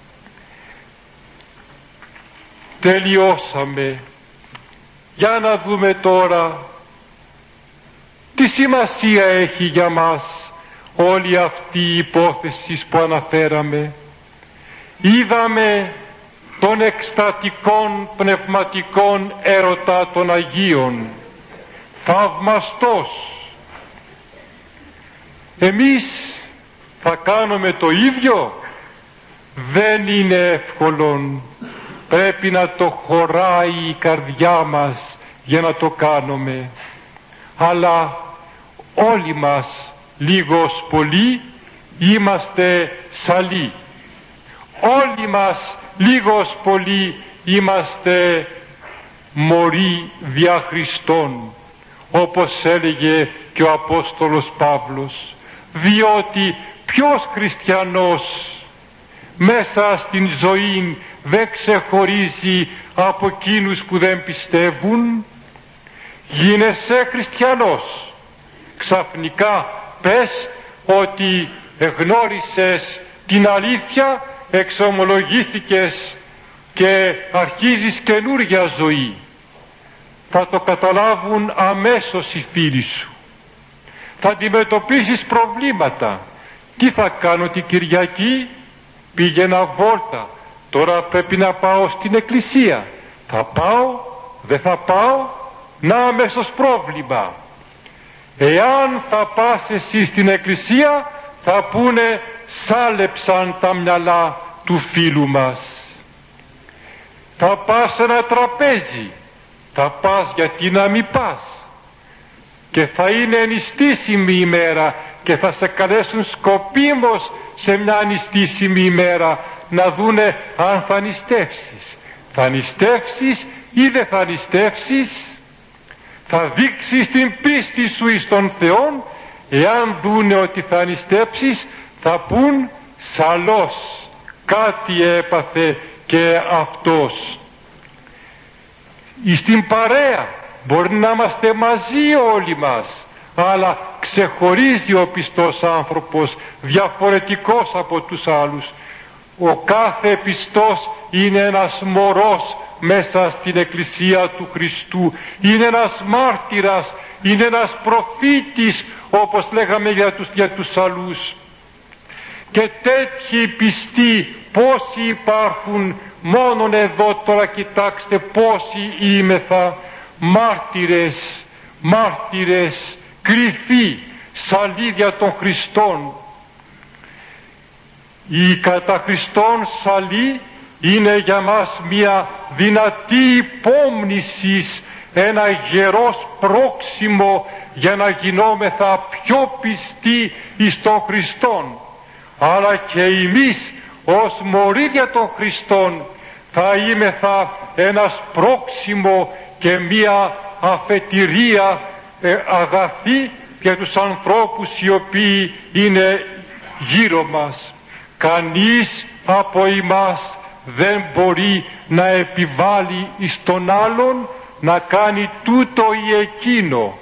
Τελειώσαμε. Για να δούμε τώρα τι σημασία έχει για μας όλη αυτή η υπόθεση που αναφέραμε. Είδαμε των εκστατικών πνευματικών έρωτα των Αγίων, θαυμαστός. Εμείς θα κάνουμε το ίδιο? Δεν είναι εύκολον. Πρέπει να το χωράει η καρδιά μας για να το κάνουμε. Αλλά όλοι μας λίγος πολύ είμαστε σαλοί. Όλοι μας λίγος πολύ είμαστε μωροί δια Χριστών, όπως έλεγε και ο Απόστολος Παύλος. Διότι ποιος χριστιανός μέσα στην ζωή δεν ξεχωρίζει από εκείνους που δεν πιστεύουν? Γίνεσαι χριστιανός, ξαφνικά πες ότι εγνώρισες την αλήθεια, εξομολογήθηκες και αρχίζεις καινούρια ζωή. Θα το καταλάβουν αμέσως οι φίλοι σου. Θα αντιμετωπίσεις προβλήματα. Τι θα κάνω την Κυριακή? Πήγαινα βόλτα, τώρα πρέπει να πάω στην εκκλησία. Θα πάω, δεν θα πάω? Να αμέσως πρόβλημα. Εάν θα πας εσύ στην εκκλησία, θα πούνε σάλεψαν τα μυαλά του φίλου μας. Θα πας σε ένα τραπέζι, θα πας, γιατί να μην πας? και θα είναι ενιστήσιμη ημέρα και θα σε καλέσουν σκοπίμως σε μια νηστήσιμη ημέρα να δούνε αν θα νηστεύσεις. Θα νηστεύσεις ή δεν θα νηστεύσεις? Θα δείξεις την πίστη σου εις τον Θεόν? Εάν δούνε ότι θα νηστέψεις, θα πούν σαλός, κάτι έπαθε και αυτός. Εις την παρέα μπορεί να είμαστε μαζί όλοι μας, αλλά ξεχωρίζει ο πιστός άνθρωπος, διαφορετικός από τους άλλους. Ο κάθε πιστός είναι ένας μωρός μέσα στην Εκκλησία του Χριστού, είναι ένας μάρτυρας, είναι ένας προφήτης, όπως λέγαμε για τους, για τους αλλούς. Και τέτοιοι πιστοί πόσοι υπάρχουν μόνον εδώ τώρα, κοιτάξτε πόσοι είμεθα, μάρτυρες, μάρτυρες, κρυφοί, σαλίδια των Χριστών. Η κατά Χριστόν σαλή είναι για μας μια δυνατή υπόμνησης, ένα γερός πρόξιμο για να γινόμεθα πιο πιστοί εις τον Χριστόν. Αλλά και εμείς ως μωρίδια των Χριστών θα είμεθα ένας πρόξιμο και μια αφετηρία ε, αγαθή για τους ανθρώπους οι οποίοι είναι γύρω μας. Κανείς από εμάς δεν μπορεί να επιβάλλει εις τον άλλον να κάνει τούτο ή εκείνο.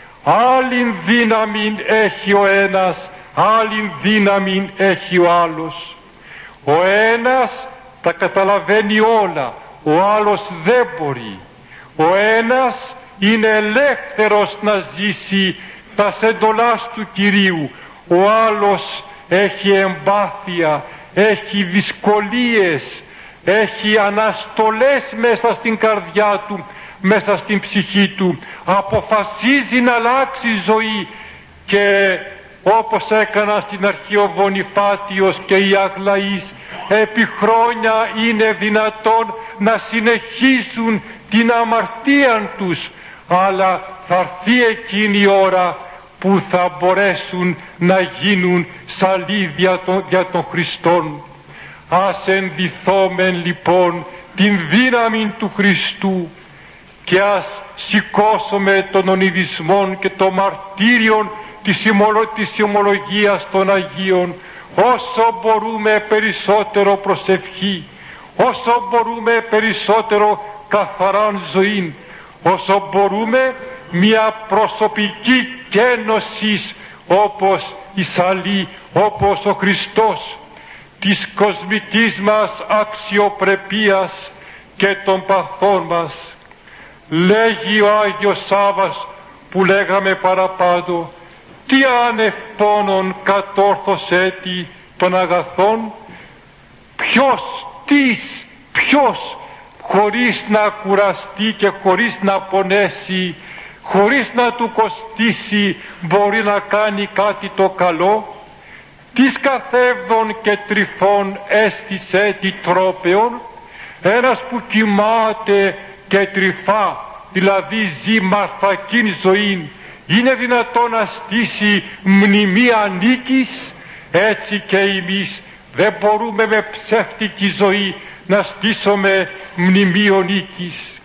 Άλλην δύναμη έχει ο ένας, άλλην δύναμη έχει ο άλλος. Ο ένας τα καταλαβαίνει όλα, ο άλλος δεν μπορεί. Ο ένας είναι ελεύθερος να ζήσει τα εντολάς του Κυρίου, ο άλλος έχει εμπάθεια, έχει δυσκολίες, έχει αναστολές μέσα στην καρδιά του, μέσα στην ψυχή του, αποφασίζει να αλλάξει ζωή και όπως έκαναν στην αρχή ο Βονιφάτιος και οι Αγλαείς, επί χρόνια είναι δυνατόν να συνεχίσουν την αμαρτία τους, αλλά θα έρθει εκείνη η ώρα που θα μπορέσουν να γίνουν σαλίδια για των Χριστών. Ας ενδυθόμεν λοιπόν την δύναμη του Χριστού και ας σηκώσουμε των ονειδισμών και των μαρτύριων της, ημολο, της ομολογίας των Αγίων, όσο μπορούμε περισσότερο προσευχή, όσο μπορούμε περισσότερο καθαράν ζωή, όσο μπορούμε μια προσωπική κένωση όπως η σαλή, όπως ο Χριστός, της κοσμικής μας αξιοπρεπίας και των παθών μας. Λέγει ο Άγιος Σάββας που λέγαμε παραπάνω, τι άνευ πόνων κατόρθωσέ τη των αγαθών? Ποιος, τις, ποιος χωρίς να κουραστεί και χωρίς να πονέσει, χωρίς να του κοστίσει μπορεί να κάνει κάτι το καλό? Τις καθεύδων και τρυφών έστησε τη τρόπεων? Ένας που κοιμάται και τρυφά, δηλαδή ζει μαρθακήν ζωή, είναι δυνατόν να στήσει μνημεία νίκης? Έτσι και εμείς δεν μπορούμε με ψεύτικη ζωή να στήσουμε μνημείο νίκης.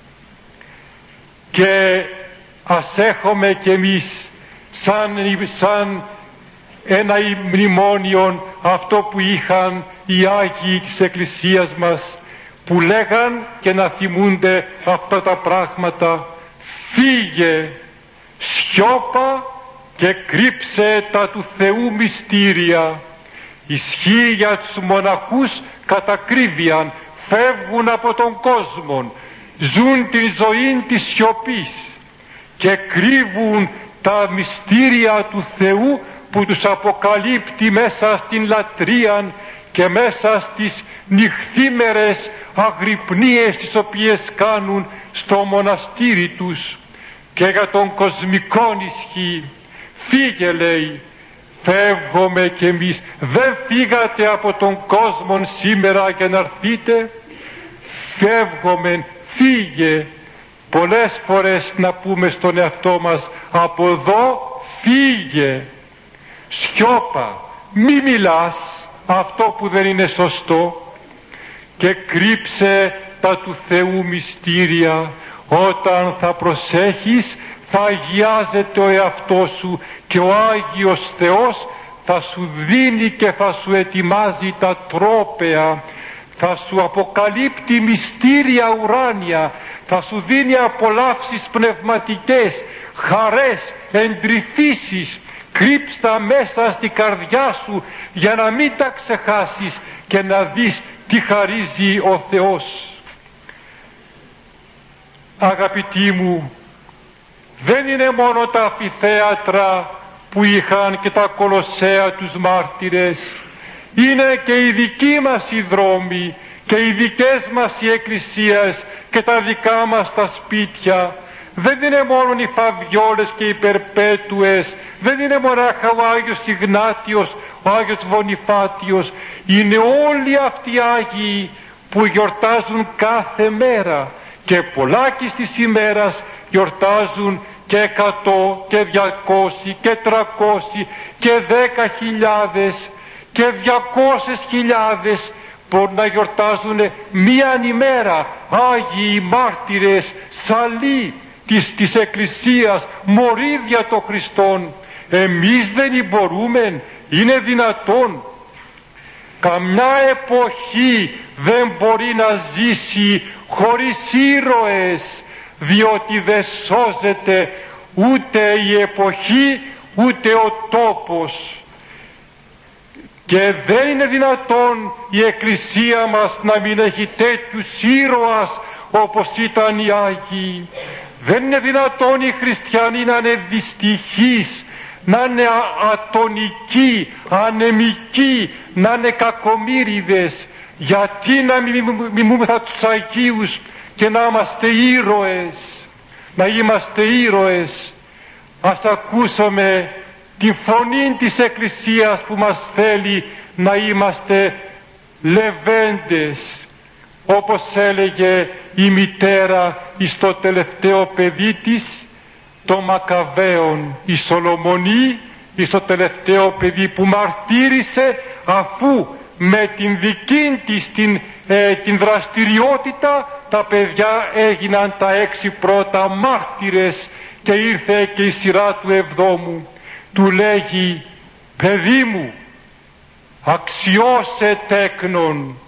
Και ας έχουμε κι εμείς σαν, σαν ένα μνημόνιο αυτό που είχαν οι Άγιοι της Εκκλησίας μας, που λέγαν και να θυμούνται αυτά τα πράγματα: φύγε, σιώπα και κρύψε τα του Θεού μυστήρια. Ισχύει για τους μοναχούς κατακρίβειαν, φεύγουν από τον κόσμο, ζουν την ζωή της σιωπής και κρύβουν τα μυστήρια του Θεού που τους αποκαλύπτει μέσα στην λατρεία και μέσα στις νυχθήμερες αγρυπνίες τις οποίες κάνουν στο μοναστήρι τους. Και για τον κοσμικό ισχύ, φύγε, λέει, φεύγουμε κι εμείς. Δεν φύγατε από τον κόσμο σήμερα και να έρθείτε? Φεύγουμε, φύγε. πολλές φορές να πούμε στον εαυτό μας, από εδώ φύγε, σιώπα, μη μιλάς αυτό που δεν είναι σωστό, και κρύψε τα του Θεού μυστήρια. Όταν θα προσέχεις, θα αγιάζεται ο εαυτός σου και ο Άγιος Θεός θα σου δίνει και θα σου ετοιμάζει τα τρόπαια, θα σου αποκαλύπτει μυστήρια ουράνια, θα σου δίνει απολαύσεις πνευματικές, χαρές, εντρυφήσεις. Κρύψτα μέσα στη καρδιά σου για να μην τα ξεχάσεις και να δεις τι χαρίζει ο Θεός. Αγαπητοί μου, δεν είναι μόνο τα αμφιθέατρα που είχαν και τα κολοσσέα τους μάρτυρες, είναι και οι δικοί μας οι δρόμοι και οι δικές μας οι εκκλησίες και τα δικά μας τα σπίτια. Δεν είναι μόνο οι Φαβιόλες και οι Περπέτουες, δεν είναι μονάχα ο Άγιος Ιγνάτιος, ο Άγιος Βονιφάτιος, είναι όλοι αυτοί οι Άγιοι που γιορτάζουν κάθε μέρα, και πολλάκις της ημέρας γιορτάζουν και εκατό και διακόσι και τρακόσι και δέκα χιλιάδες και διακόσες χιλιάδες μπορούν να γιορτάζουν μίαν ημέρα Άγιοι μάρτυρες, σαλοί της, της Εκκλησίας, μορίδια των Χριστών. Εμείς δεν μπορούμε, είναι δυνατόν? Καμιά εποχή δεν μπορεί να ζήσει χωρίς ήρωες, διότι δεν σώζεται ούτε η εποχή ούτε ο τόπος. Και δεν είναι δυνατόν η Εκκλησία μας να μην έχει τέτοιους ήρωας όπως ήταν οι Άγιοι. Δεν είναι δυνατόν οι χριστιανοί να είναι δυστυχείς, να είναι ατονικοί, ανεμικοί, να είναι κακομοίριδες. Γιατί να μιμούμεθα τους Αγίους και να είμαστε ήρωες, να είμαστε ήρωες? Ας ακούσουμε την φωνή της Εκκλησίας που μας θέλει να είμαστε λεβέντες, όπως έλεγε η μητέρα εις το τελευταίο παιδί της των Μακαβαίων, η Σολομονή, εις το τελευταίο παιδί που μαρτύρησε, αφού με την δική της την, ε, την δραστηριότητα τα παιδιά έγιναν τα έξι πρώτα μάρτυρες, και ήρθε και η σειρά του εβδόμου. Του λέγει, παιδί μου, αξιώσε τέκνον,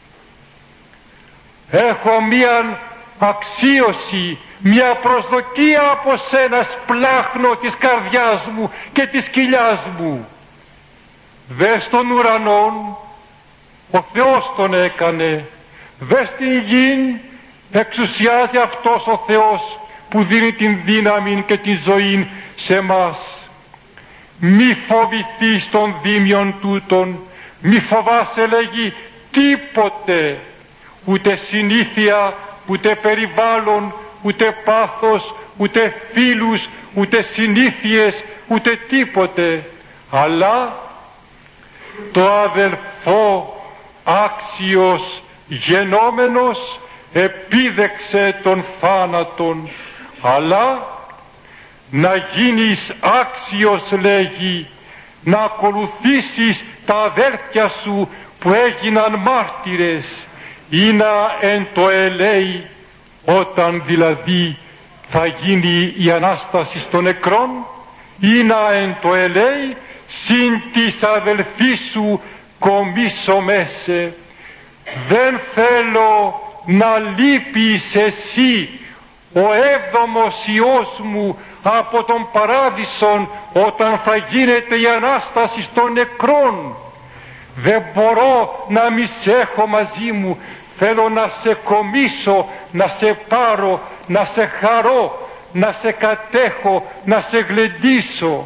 έχω μίαν αξίωση, μια προσδοκία από σένα, σπλάχνω της καρδιάς μου και της κοιλιάς μου. Δες τον ουρανόν, ο Θεός τον έκανε, δες την γην, εξουσιάζει αυτός ο Θεός που δίνει την δύναμη και τη ζωή σε μας. Μη φοβηθείς των δίμιων τούτων, μη φοβάσαι, λέγει, τίποτε, ούτε συνήθεια, ούτε περιβάλλον, ούτε πάθος, ούτε φίλους, ούτε συνήθειες, ούτε τίποτε, αλλά το αδελφό άξιος γενόμενος επίδεξε τον θάνατον, αλλά να γίνεις άξιος, λέγει, να ακολουθήσεις τα αδέρφια σου που έγιναν μάρτυρες, ή να εν το ελέει, όταν δηλαδή θα γίνει η Ανάσταση των νεκρών, ή να εν το ελέει συν της αδελφής σου κομίσω μέσε. Δεν θέλω να λείπεις εσύ, ο έβδομος Υιός μου, από τον Παράδεισον όταν θα γίνεται η Ανάσταση των νεκρών. Δεν μπορώ να μη σε έχω μαζί μου, θέλω να σε κομίσω, να σε πάρω, να σε χαρώ, να σε κατέχω, να σε γλεντήσω.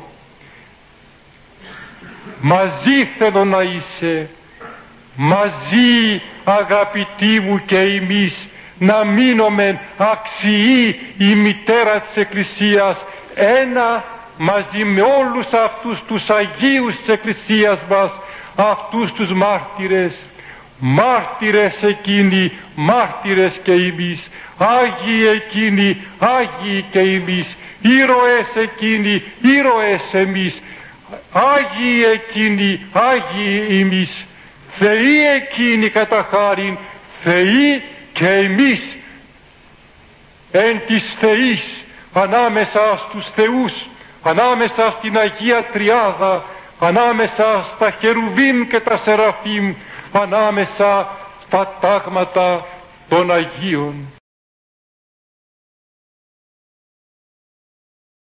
Μαζί θέλω να είσαι, μαζί, αγαπητοί μου, και εμείς να μείνουμε αξιοί η μητέρα της Εκκλησίας, ένα μαζί με όλους αυτούς τους Αγίους της Εκκλησίας μας, αυτούς τους μάρτυρες. μάρτυρες εκείνοι, μάρτυρες και εμείς, Άγιοι εκείνοι, Άγιοι και εμείς, ήρωες εκείνοι, ήρωες εμείς, Άγιοι εκείνοι, Άγιοι εμείς, Θεοί εκείνοι κατά χάριν, Θεοί και εμείς, εν της Θεής, ανάμεσα στους Θεούς, ανάμεσα στην Αγία Τριάδα, ανάμεσα στα Χερουβίμ και τα Σεραφείμ, ανάμεσα στα τάγματα των Αγίων.